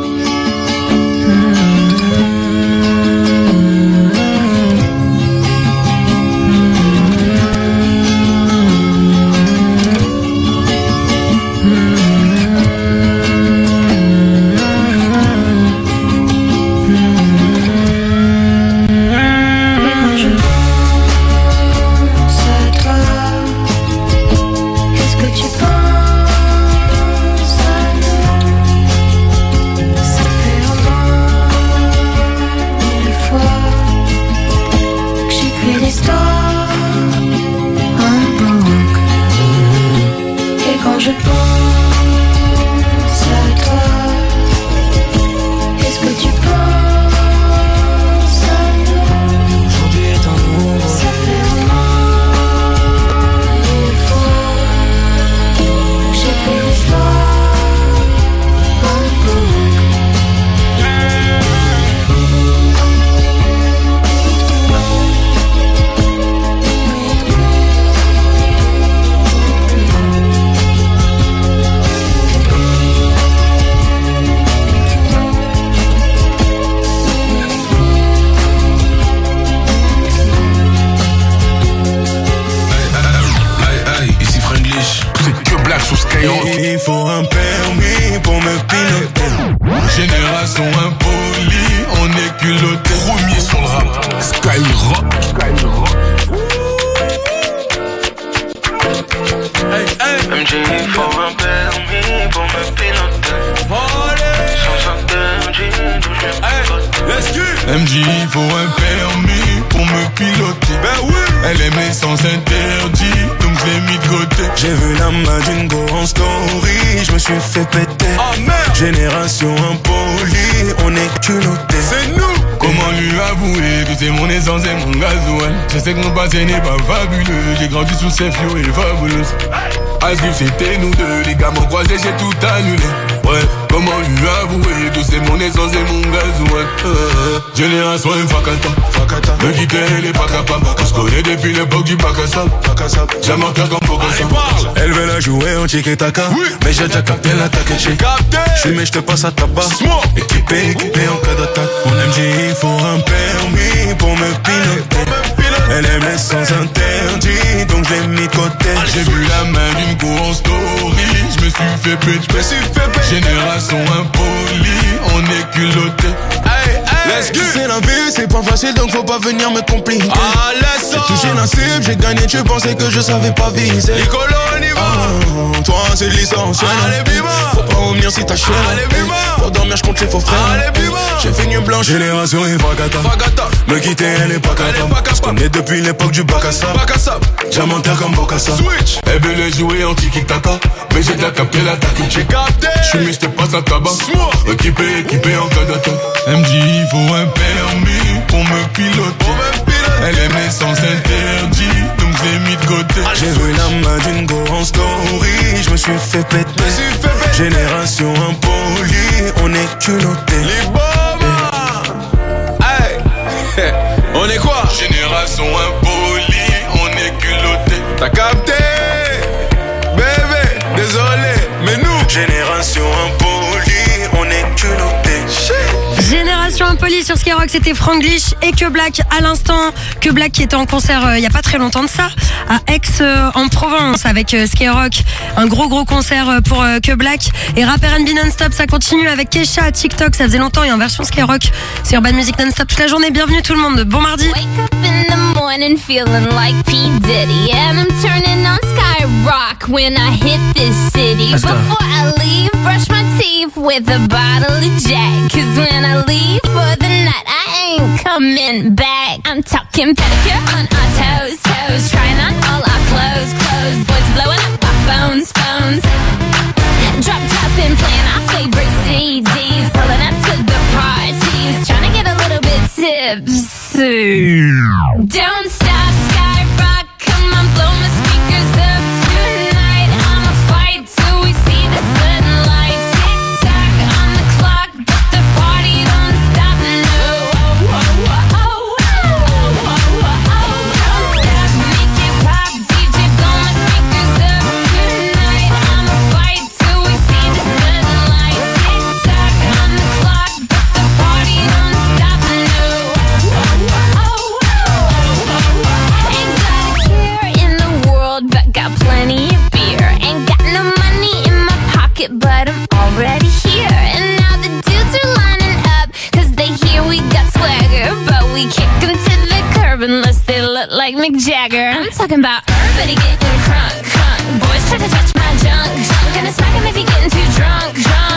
Il faut un permis pour me piloter. Génération impolie, on est culotté. Premier sur le rap, Skyrock. MJ, il faut un permis pour me piloter. Sans un permis, d'où je MJ, il faut un permis pour me piloter. Ben oui. Elle est mes sens interdits, donc je l'ai mis de côté. J'ai vu la main d'une go en story, je me suis fait péter. Oh merde. Génération impolie, on est culotté. C'est nous. Comment lui avouer que c'est mon essence et mon gasoil. Je sais que mon passé n'est pas fabuleux, j'ai grandi sous ces flots et fabuleuse. Asgif c'était nous deux, les gars m'ont croisé, j'ai tout annulé. Ouais, comment lui avouer que c'est mon essence et mon gasoil. Génération Fakata, me quitter elle est pas capable. On se connaît depuis l'époque du bac à sable. J'aime un cœur comme Bokassa. Elle veut la jouer en tiki-taka, mais j'ai déjà capté l'attaque. J'suis mais j'te passe à tabac. Équipé en cas d'attaque. Mon MJ il faut un permis pour me piloter. Elle aime les sens interdits, donc je l'ai mis de côté. J'ai vu la main d'une go en story, je me suis fait péter. Génération impolie, on est culotté. C'est la vie, c'est pas facile donc faut pas venir me compliquer. J'ai touché la cible, j'ai gagné, tu pensais que je savais pas viser. Toi c'est licencié. Faut pas revenir si t'as chier. Pour dormir je compte les faux frères. J'ai fait une blanche. Génération et Fakata. Me quitter elle est pas capable. Je connais depuis l'époque du bac à sable. Diamantaire comme Bokassa. Elle veut les jouer en tiki-taka, mais j'ai déjà capté l'attaque. J'suis mais j'te passe à tabac. Équipé en cas d'attaque. MJ il faut un permis pour me piloter. Elle aime les sens interdits, donc j'ai mis de côté. J'ai vu la main d'une go en story, je me suis fait péter. Génération impolie, on est culotté. On est quoi? Génération impolie, on est culotté. T'as capté? Bébé, désolé, mais nous Génération impolie, on est culotté. Génération Question impolie sur Skyrock, c'était Franglish et Que Black à l'instant. Que Black qui était en concert il y a pas très longtemps de ça, à Aix en Provence avec Skyrock. Un gros concert pour Que Black. Et Rap R&B non-stop, ça continue avec Kesha à TikTok. Ça faisait longtemps et en version Skyrock. C'est Urban Music non-stop toute la journée. Bienvenue tout le monde. Bon mardi. Wake up in the morning feeling like P. Diddy, and I'm turning on Skyrock when I hit this city. Before I leave, brush my teeth with a bottle of Jack. 'Cause when I leave for the night, I ain't coming back. I'm talking pedicure on our toes, trying on all our clothes. Boys blowing up our phones. Drop top and playing our favorite CDs, pulling up to the parties, trying to get a little bit tipsy. Don't stop, Skyrock, come on, blow my speakers up tonight. I'ma fight till we see the sunlight. Tick tock on the clock, but the party don't stop. No, don't stop, make it pop, DJ, blow my speakers up tonight. I'ma fight till we see the sunlight. Tick tock on the clock, but the party don't stop. No. Ain't got a care in the world, but got plenty of beer. Ain't got no money in my pocket, but I'm already here. And now the dudes are lining up, 'cause they hear we got swagger. But we kick them to the curb unless they look like Mick Jagger. I'm talking about everybody getting crunk. Boys try to touch my junk. Gonna smack him if he getting too drunk.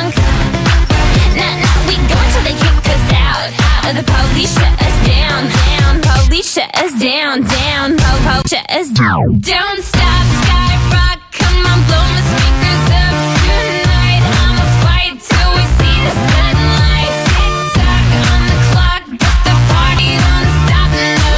Nah, we go until they kick us out. The police shut us down. Police shut us down. Po shut us down. Don't stop, Skyrock, come on, blow my speakers up tonight. I'ma fight till we see the sunlight. Tick tock on the clock, but the party don't stop. No.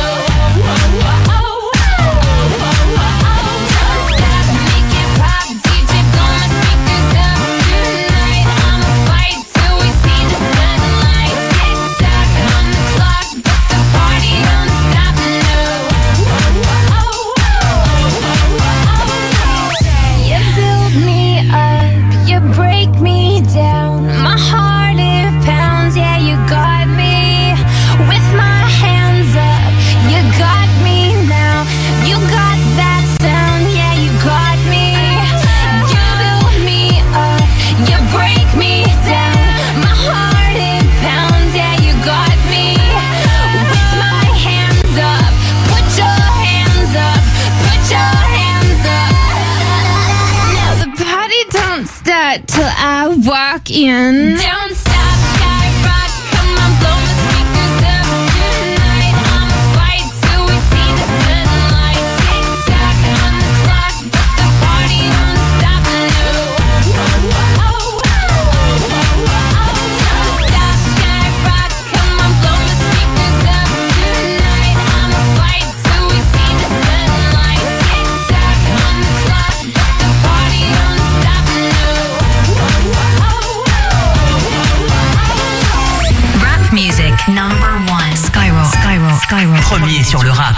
Don't stop, make it pop, DJ, blow my speakers up tonight. I'ma fight till we see the sunlight. Tick tock on the clock, but the party don't stop. No. You build me up, you break me down. My heart it pounds, yeah, you got me. With my hands up, you got me now. You got that sound, yeah, you got me. You build me up, you break me down. My heart it pounds, yeah, you got me. With my hands up, put your hands up, put your hands up. Now the party don't start till I walk in. Don't stop, Skyrock, come on, blow my speakers up tonight. I'ma fight till we see the sunlight. Tick tock on the clock, but the party don't stop. No. Don't stop, Skyrock, come on, blow my speakers up tonight. I'ma fight till we see the sunlight. Tick tock on the clock, but the party don't stop. No. Rap music number 1. Skyrock. Premier sur le rap.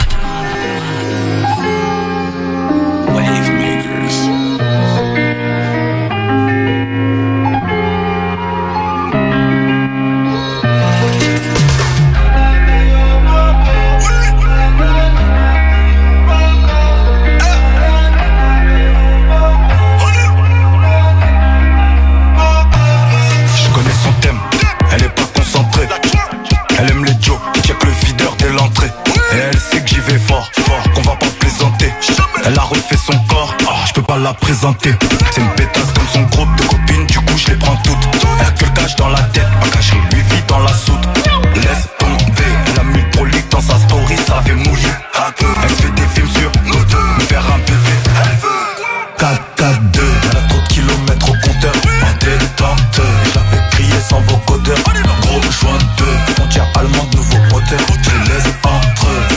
Je connais son thème, elle est pas concentrée. Elle aime les jokes, check le videur dès l'entrée. Et elle sait que j'y vais fort, qu'on va pas plaisanter. Elle a refait son corps, je peux pas la présenter. C'est une pétasse comme son groupe de copines, du coup je les prends toutes. Elle a que le cash dans la tête, pas caché, lui vit dans la soude. Laisse tomber, elle a mis le prolique dans sa story, ça fait mouiller un peu. Elle fait des films sur nous deux, me faire un bébé. Elle veut 4-4-2, elle a trop de kilomètres au compteur. En détente, je la fais crier sans vocodeur. Gros joint de deux, frontière allemande, nouveau moteur. Je les laisse entre eux.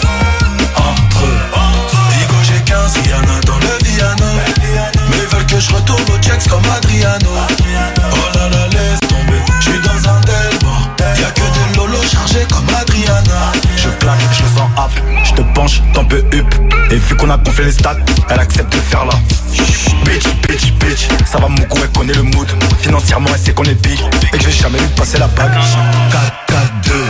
Vigo j'ai 15, Rihanna dans le Viano. Mais ils veulent que je retourne au checks comme Adriano. Oh là là, laisse tomber, je suis dans un delmore. Y'a que des lolos chargés comme Adriana. Je plaque, je le sens up, je te penche, t'en peux up. Et vu qu'on a gonflé les stats, elle accepte de faire la bitch. Ça va mon goût, elle connaît le mood. Financièrement, elle sait qu'on est big et que j'ai jamais vu passer la bague. 4-4-2,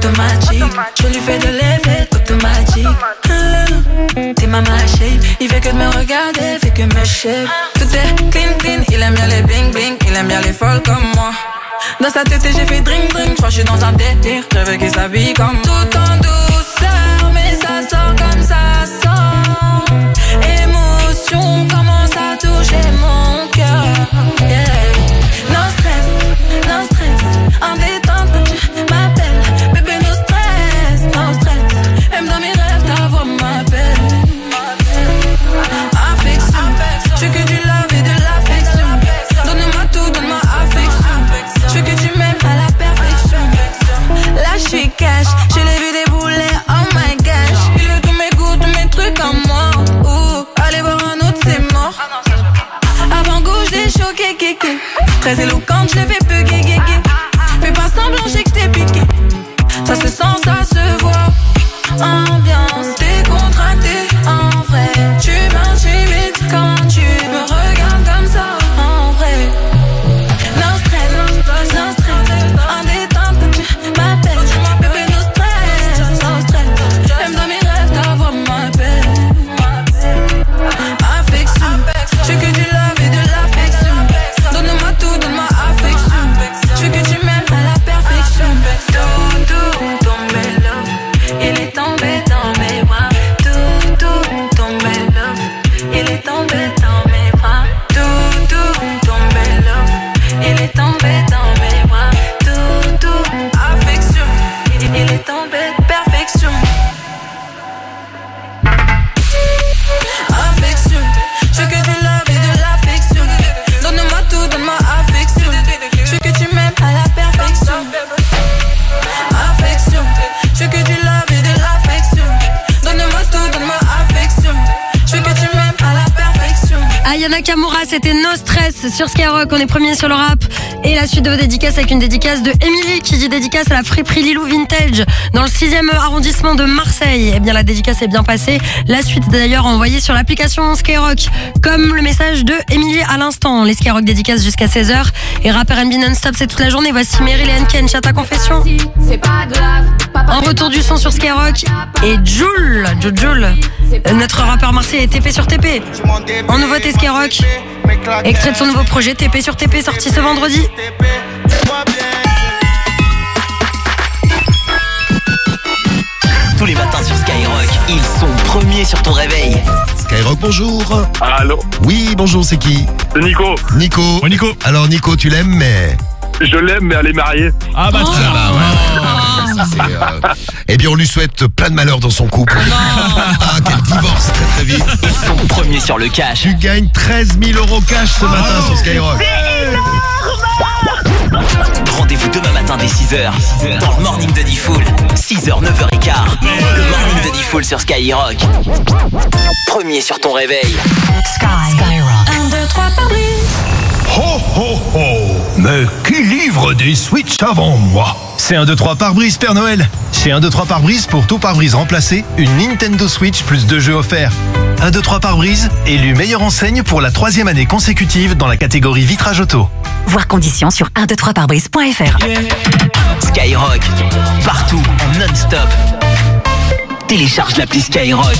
automatique. Je lui fais de l'effet automatique. T'es ma shape, il fait que de me regarder, fait que me shape. Tout est clean clean, il aime bien les bling bling, il aime bien les folles comme moi. Dans sa tête j'ai fait drink drink, je suis dans un délire, je veux qu'il s'habille comme moi. Tout en douceur, mais ça sort comme ça sort. Émotion commence à toucher mon cœur. Yeah. No stress, en détente, tu m'appelles. Bébé, no stress. Même dans mes rêves, ta voix m'appelle. Affection, je veux que du love et de l'affection. Donne-moi tout, donne-moi affection. Je veux que tu m'aimes à la perfection. Là, je suis cash, je l'ai vu débouler, oh my gosh. Il veut tous mes goûts, tous mes trucs en moi. Allez voir un autre, c'est mort. Avant gauche, des choqués, kéké. Très éloquente, je l'ai fait peu, gué. Fais pas semblant, j'ai que t'es piqué. Ça se sent, ça se voit. Ambiance décontractée, en vrai. Tu m'intimides quand tu me regardes comme ça, en vrai. No stress, en détente, tu m'appelles. Bébé, no stress. Même dans mes rêves, ta voix m'appelle. Affection, je veux que du love et de l'affection. Donne-moi tout, donne-moi affection. Je veux que tu m'aimes à la perfection. Tout, ton bel love, il est tombé dans mes bras. Tout, ton bel love, il est tombé dans mes bras. Tout, ton bel love, il est tombé dans mes bras. Tout, affection, il est tombé perfection. Affection, je veux que du love et de l'affection. Donne-moi tout, donne-moi affection. Je veux que tu m'aimes à la perfection. Affection, je veux que du love et de l'affection. Donne-moi tout, donne-moi affection. Je veux que tu m'aimes à la perfection. Ayana Kamura, c'était No Stress sur Skyrock. On est premier sur le rap. Et la suite de vos dédicaces avec une dédicace de Émilie qui dit dédicace à la friperie Lilou Vintage dans le 6e arrondissement de Marseille. Eh bien, la dédicace est bien passée. La suite d'ailleurs envoyée sur l'application Skyrock, comme le message de Émilie à l'instant. Les Skyrock dédicaces jusqu'à 16h. Et Rap R&B non-stop, c'est toute la journée. Voici Meryl et Ken, Chat à confession. C'est pas grave. En retour du son sur Skyrock. Et Joule, notre rappeur marseillais, TP sur TP. En nouveauté Skyrock. Extrait de son nouveau projet TP sur TP, sorti ce vendredi. Tous les matins sur Skyrock, ils sont premiers sur ton réveil. Skyrock, bonjour. Allô. Oui, bonjour, c'est qui? C'est Nico. Nico. Oui, Nico. Alors Nico, tu l'aimes, mais... Je l'aime, mais elle est mariée. Ah bah Eh bien, on lui souhaite plein de malheur dans son couple. Ah, quel divorce, très vite. Ils sont premiers sur le cash. Tu gagnes 13 000 € cash ce matin sur Skyrock. Rendez-vous demain matin dès 6h dans le Morning de Diffoul. 6h, 9h15. Le Morning de Diffoul sur Skyrock. Premier sur ton réveil. Un, deux, trois par brise. Ho ho ho! Mais qui livre des Switch avant moi? C'est 1, 2, 3 pare-brise Père Noël. Chez 1, 2, 3 pare-brise, pour tout pare-brise remplacé, une Nintendo Switch plus 2 jeux offerts. 1, 2, 3 pare-brise, élu meilleure enseigne pour la 3e année consécutive dans la catégorie vitrage auto. Voir conditions sur 123parbrise.fr. Skyrock, partout en non-stop. Télécharge l'appli Skyrock.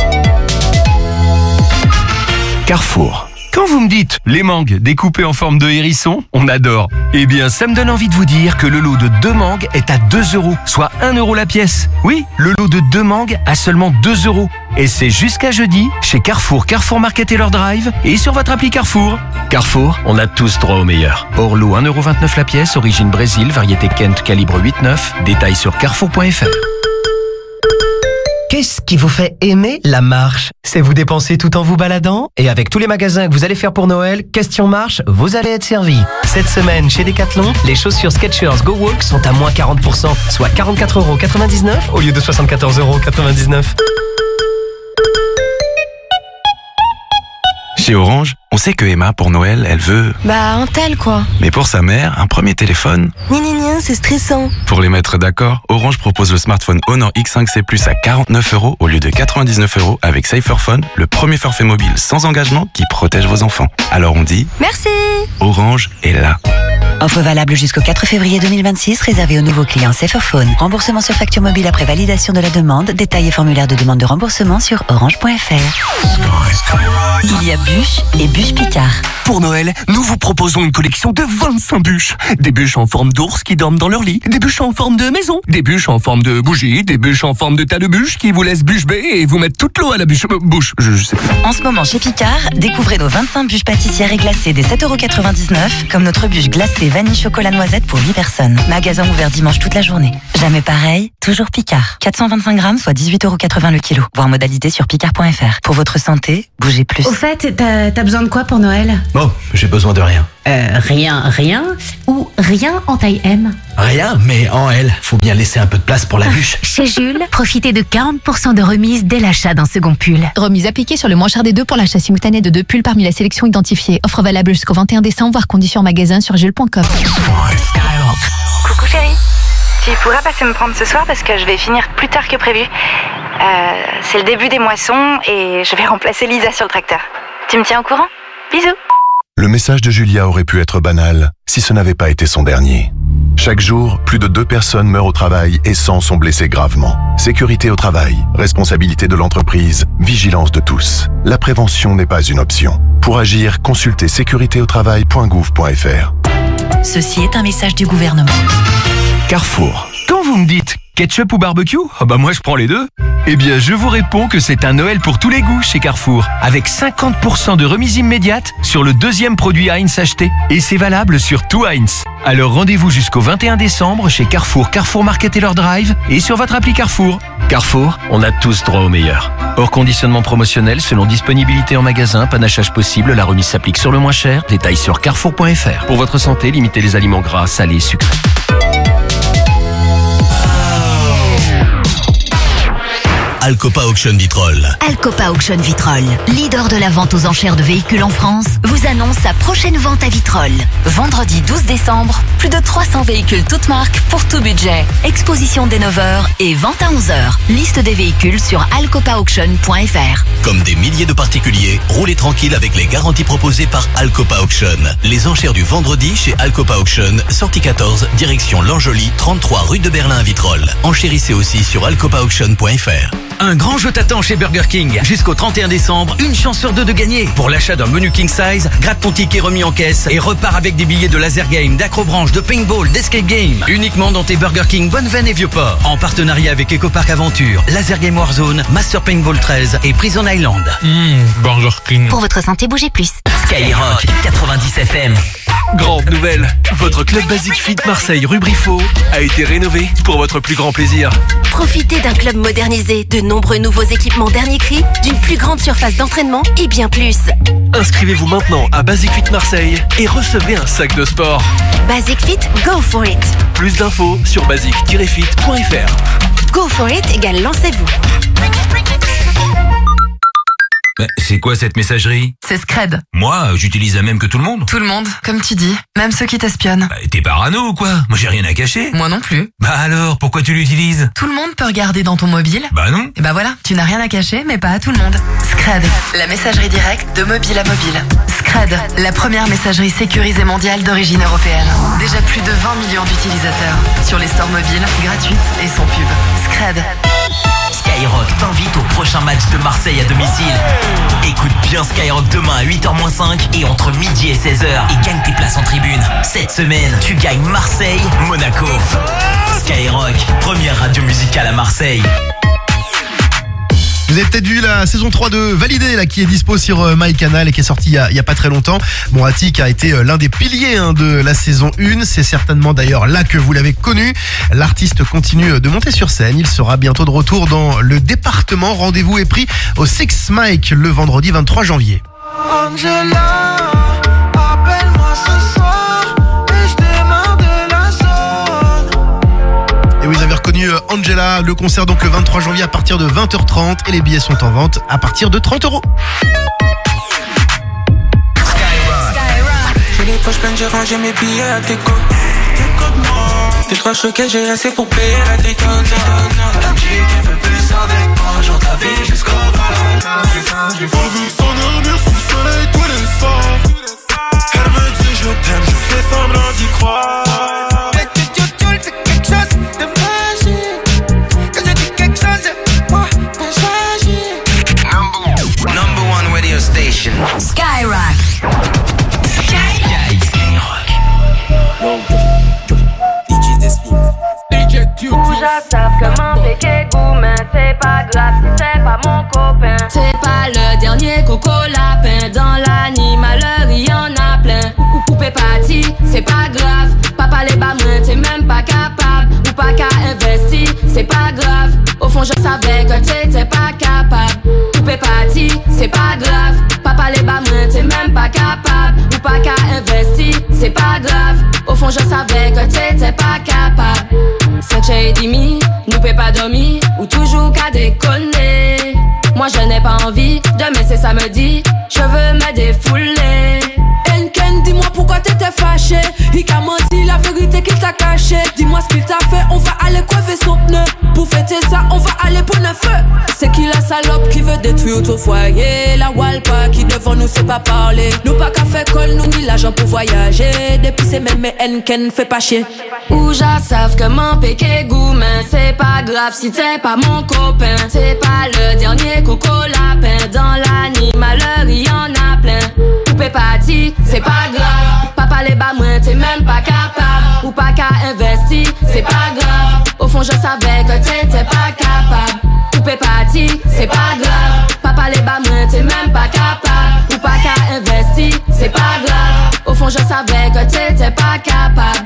Carrefour. Quand vous me dites les mangues découpées en forme de hérisson, on adore. Eh bien, ça me donne envie de vous dire que le lot de 2 mangues est à 2 €, soit 1 € la pièce. Oui, le lot de 2 mangues à seulement 2 €. Et c'est jusqu'à jeudi chez Carrefour, Carrefour Market et leur drive et sur votre appli Carrefour. Carrefour, on a tous droit au meilleur. Hors lot 1,29 € la pièce, origine Brésil, variété Kent calibre 8,9. Détails sur carrefour.fr. Qu'est-ce qui vous fait aimer la marche? C'est vous dépenser tout en vous baladant? Et avec tous les magasins que vous allez faire pour Noël, question marche, vous allez être servi. Cette semaine, chez Decathlon, les chaussures Skechers Go Walk sont à moins 40%, soit 44,99 € au lieu de 74,99 €. Chez Orange, On sait que Emma, pour Noël, elle veut... Bah, un tel, quoi. Mais pour sa mère, un premier téléphone. C'est stressant. Pour les mettre d'accord, Orange propose le smartphone Honor X5C Plus à 49 € au lieu de 99 € avec Saferphone, le premier forfait mobile sans engagement qui protège vos enfants. Alors on dit... Merci. Orange est là. Offre valable jusqu'au 4 février 2026, réservée aux nouveaux clients Saferphone. Remboursement sur facture mobile après validation de la demande. Détails et formulaire de demande de remboursement sur orange.fr. Il y a bûches et bûches Picard. Pour Noël, nous vous proposons une collection de 25 bûches. Des bûches en forme d'ours qui dorment dans leur lit, des bûches en forme de maison, des bûches en forme de bougie, des bûches en forme de tas de bûches qui vous laissent bûche bée et vous mettent toute l'eau à la bouche. Je sais pas. En ce moment chez Picard, découvrez nos 25 bûches pâtissières et glacées des 7,99 €, comme notre bûche glacée vanille chocolat noisette pour 8 personnes. Magasin ouvert dimanche toute la journée. Jamais pareil, toujours Picard. 425 grammes, soit 18,80 € le kilo. Voir modalité sur picard.fr. Pour votre santé, bougez plus. Au fait, t'as besoin de quoi pour Noël? Oh, j'ai besoin de rien. Rien ou rien en taille M? Rien, mais en L. Faut bien laisser un peu de place pour la bûche. Chez Jules, profitez de 40% de remise dès l'achat d'un second pull. Remise appliquée sur le moins cher des deux pour l'achat simultané de 2 pulls parmi la sélection identifiée. Offre valable jusqu'au 21 décembre, voire conditions en magasin sur jules.com. Coucou chérie, tu pourras passer me prendre ce soir parce que je vais finir plus tard que prévu. C'est le début des moissons et je vais remplacer Lisa sur le tracteur. Tu me tiens au courant? Bisous. Le message de Julia aurait pu être banal si ce n'avait pas été son dernier. Chaque jour, plus de 2 personnes meurent au travail et 100 sont blessées gravement. Sécurité au travail, responsabilité de l'entreprise, vigilance de tous. La prévention n'est pas une option. Pour agir, consultez sécuritéautravail.gouv.fr. Ceci est un message du gouvernement. Carrefour. Quand vous me dites ketchup ou barbecue, moi je prends les deux. Eh bien je vous réponds que c'est un Noël pour tous les goûts chez Carrefour, avec 50% de remise immédiate sur le deuxième produit Heinz acheté. Et c'est valable sur tout Heinz. Alors rendez-vous jusqu'au 21 décembre chez Carrefour, Carrefour Market et leur Drive et sur votre appli Carrefour. Carrefour, on a tous droit au meilleur. Hors conditionnement promotionnel, selon disponibilité en magasin, panachage possible, la remise s'applique sur le moins cher. Détails sur carrefour.fr. Pour votre santé, limitez les aliments gras, salés, sucrés. Alcopa Auction Vitrolles. Alcopa Auction Vitrolles, leader de la vente aux enchères de véhicules en France, vous annonce sa prochaine vente à Vitrolles. Vendredi 12 décembre, plus de 300 véhicules toutes marques pour tout budget. Exposition dès 9h et vente à 11h. Liste des véhicules sur alcopaauction.fr. Comme des milliers de particuliers, roulez tranquille avec les garanties proposées par Alcopa Auction. Les enchères du vendredi chez Alcopa Auction, sortie 14, direction L'Angely, 33 rue de Berlin à Vitrolles. Enchérissez aussi sur alcopaauction.fr. Un grand jeu t'attend chez Burger King. Jusqu'au 31 décembre, une chance sur 2 de gagner. Pour l'achat d'un menu King Size, gratte ton ticket remis en caisse et repars avec des billets de laser game, d'acrobranche, de paintball, d'escape game. Uniquement dans tes Burger King Bonneveine et Vieux-Port. En partenariat avec EcoPark Aventure, Laser Game Warzone, Master Paintball 13 et Prison Island. Burger King. Pour votre santé, bougez plus. Skyrock 90 FM. Grande nouvelle, votre club Basic Fit Marseille rue Briffaut a été rénové pour votre plus grand plaisir. Profitez d'un club modernisé, de nombreux nouveaux équipements dernier cri, d'une plus grande surface d'entraînement et bien plus. Inscrivez-vous maintenant à Basic Fit Marseille et recevez un sac de sport. Basic Fit, go for it. Plus d'infos sur basic-fit.fr. Go for it égale lancez-vous. C'est quoi cette messagerie? C'est Scred. Moi, j'utilise la même que tout le monde. Tout le monde, comme tu dis, même ceux qui t'espionnent. T'es parano ou quoi? Moi j'ai rien à cacher. Moi non plus. Bah alors, pourquoi tu l'utilises? Tout le monde peut regarder dans ton mobile. Bah non. Et bah voilà, tu n'as rien à cacher, mais pas à tout le monde. Scred, la messagerie directe de mobile à mobile. Scred, la première messagerie sécurisée mondiale d'origine européenne. Déjà plus de 20 millions d'utilisateurs. Sur les stores mobiles, gratuites et sans pub. Scred. Skyrock t'invite au prochain match de Marseille à domicile. Écoute bien Skyrock demain à 8h-5 et entre midi et 16h et gagne tes places en tribune. Cette semaine, tu gagnes Marseille-Monaco. Skyrock, première radio musicale à Marseille. Vous avez peut-être vu la saison 3 de Validé là, qui est dispo sur MyCanal et qui est sortie il y a pas très longtemps. Bon, Attic a été l'un des piliers de la saison 1. C'est certainement d'ailleurs là que vous l'avez connu. L'artiste continue de monter sur scène. Il sera bientôt de retour dans le département. Rendez-vous est pris au Six Mike le vendredi 23 janvier. Angela, appelle-moi ce soir et je démarre de la zone. Et vous avez reconnu Angela, le concert donc le 23 janvier à partir de 20h30 et les billets sont en vente à partir de 30 €. pleine, j'ai rangé mes billets à tes côtes. T'es trop choqué, j'ai assez pour payer la déconne. La petite qui fait plus avec moi, genre ta vie jusqu'au Valentin. J'ai voulu s'en dormir sous le soleil tous les soirs. Elle me dit je t'aime, je fais semblant d'y croire. C'est quelque chose de magique. Quand je dis quelque chose, moi, j'agis. Number one radio station. Skyrock. Déjà savent comment péquer goût, mais c'est pas grave si c'est pas mon copain. C'est pas le dernier coco lapin. Dans l'animaleur, y en a plein. Ou poupée party, c'est pas grave. Papa les bas mains, t'es même pas capable. Ou pas qu'à investir, c'est pas grave. Au fond, je savais que t'étais pas capable. Poupée party, c'est pas grave. Papa les bas mains, t'es même pas capable. Ou pas qu'à investir, c'est pas grave. Au fond, je savais que t'étais pas capable. 5 et demi, nous peut pas dormir. Ou toujours qu'à déconner. Moi je n'ai pas envie, demain c'est samedi. Je veux me défouler. Enken, dis-moi pourquoi t'étais fâché. Il t'a menti la vérité qu'il t'a caché. Dis-moi ce qu'il t'a fait, on va aller crever son pneu. Pour fêter ça, on va aller pour le feu. C'est qui la salope qui veut détruire ton foyer. La Walpa qui devant nous sait pas parler. Nous pas qu'à faire colle, nous ni l'argent pour voyager. Depuis c'est même mais Enken fait pas chier. Ou já savent comment péquer goût, mais c'est pas grave si t'es pas mon copain. C'est pas le dernier coco lapin. Dans l'animaleur, y en a plein. Poupée party, c'est pas grave. Papa les bas moins, t'es même pas capable. Ou pas qu'à investir, c'est pas grave. Au fond, je savais que t'étais pas capable. Poupée party, c'est pas grave. Papa les bas moins, t'es même pas capable. Ou pas qu'à investir, c'est pas grave. Au fond, je savais que t'étais pas capable.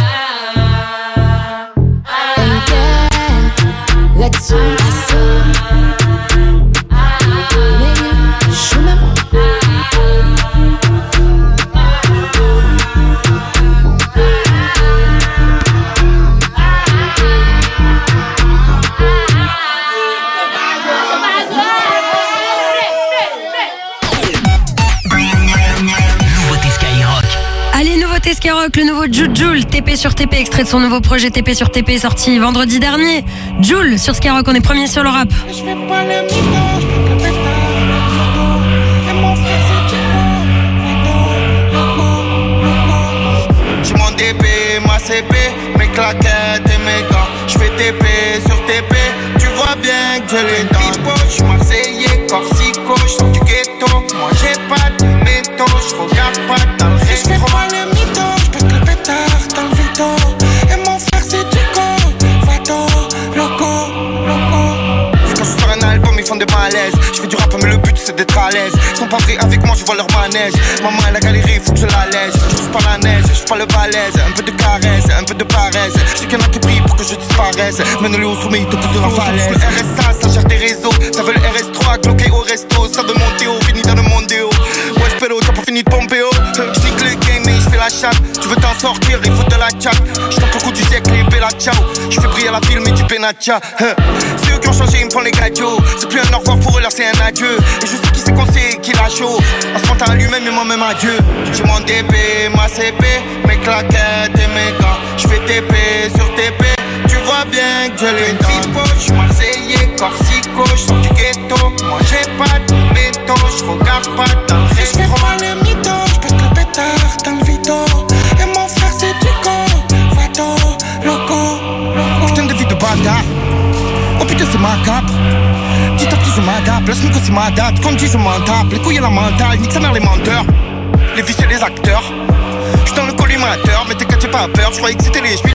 Let's go. Skyrock, le nouveau Jul, TP sur TP, extrait de son nouveau projet TP sur TP, sorti vendredi dernier. Jul sur Skyrock, on est premier sur le rap. J'ai mon DP, ma CP, mes claquettes et mes gants. J'fais TP sur TP, tu vois bien que je les typo. J'suis marseillais, corsico, j'sors du ghetto. Moi j'ai pas de métaux, j'regarde pas dans le resto. J'fais pas le mytho, j'pète le pétard dans le vito. Et mon frère c'est du con, Vato, loco. Quand je fais un album ils font des malaises. J'fais du rap mais le but c'est d'être à l'aise. Ils sont pas vrais avec moi, je vois leur manège. Maman elle a galéré, faut que je la lèche. J'trouve pas la neige, j'suis pas le balèze. Un peu de caresse, un peu de paresse. J'sais qu'il y en a qui prient pour que je disparaisse. Mène-le au sommet, il te pousse de la falaise. Le RSA, ça gère des réseaux. Ça veut le RS3, bloqué au resto. Ça veut monter haut, fini dans le mondéo. Ouais j'pélo, t'as pas fini de pomper haut. J'nique le game et j'fais la chatte. Tu veux t'en sortir, il faut de la chatte. J'tente le coup du siècle et bella ciao. J'fais briller la ville mais du penacha. C'est eux qui ont changé, ils me font les gadios. C'est plus un au revoir pour eux, là c'est un adieu. Et je sais qui c'est qu'on sait, qui l'a chaud. On se monte à lui-même et moi-même adieu. J'ai mon DP, ma CP, mes claquettes et mes gants. J'fais TP sur TP, tu vois bien que je les typo. J'suis marseillais, corsico, j'sors du ghetto. Moi j'ai pas de métaux, j'regarde pas dans le resto. J'fais pas le mytho, j'pète le pétard dans le vito. Et mon frère c'est du con, Vato, loco. Putain de vie de bâtard. Oh putain c'est macabre. Petit à petit je m'adapte, laisse-moi que c'est ma date. Comme dit je m'en tape, les couilles à la mentale. Nique sa mère les menteurs, les vicieux les acteurs. J'suis dans le collimateur, mais t'inquiète j'ai pas peur. J'croyais que c'était les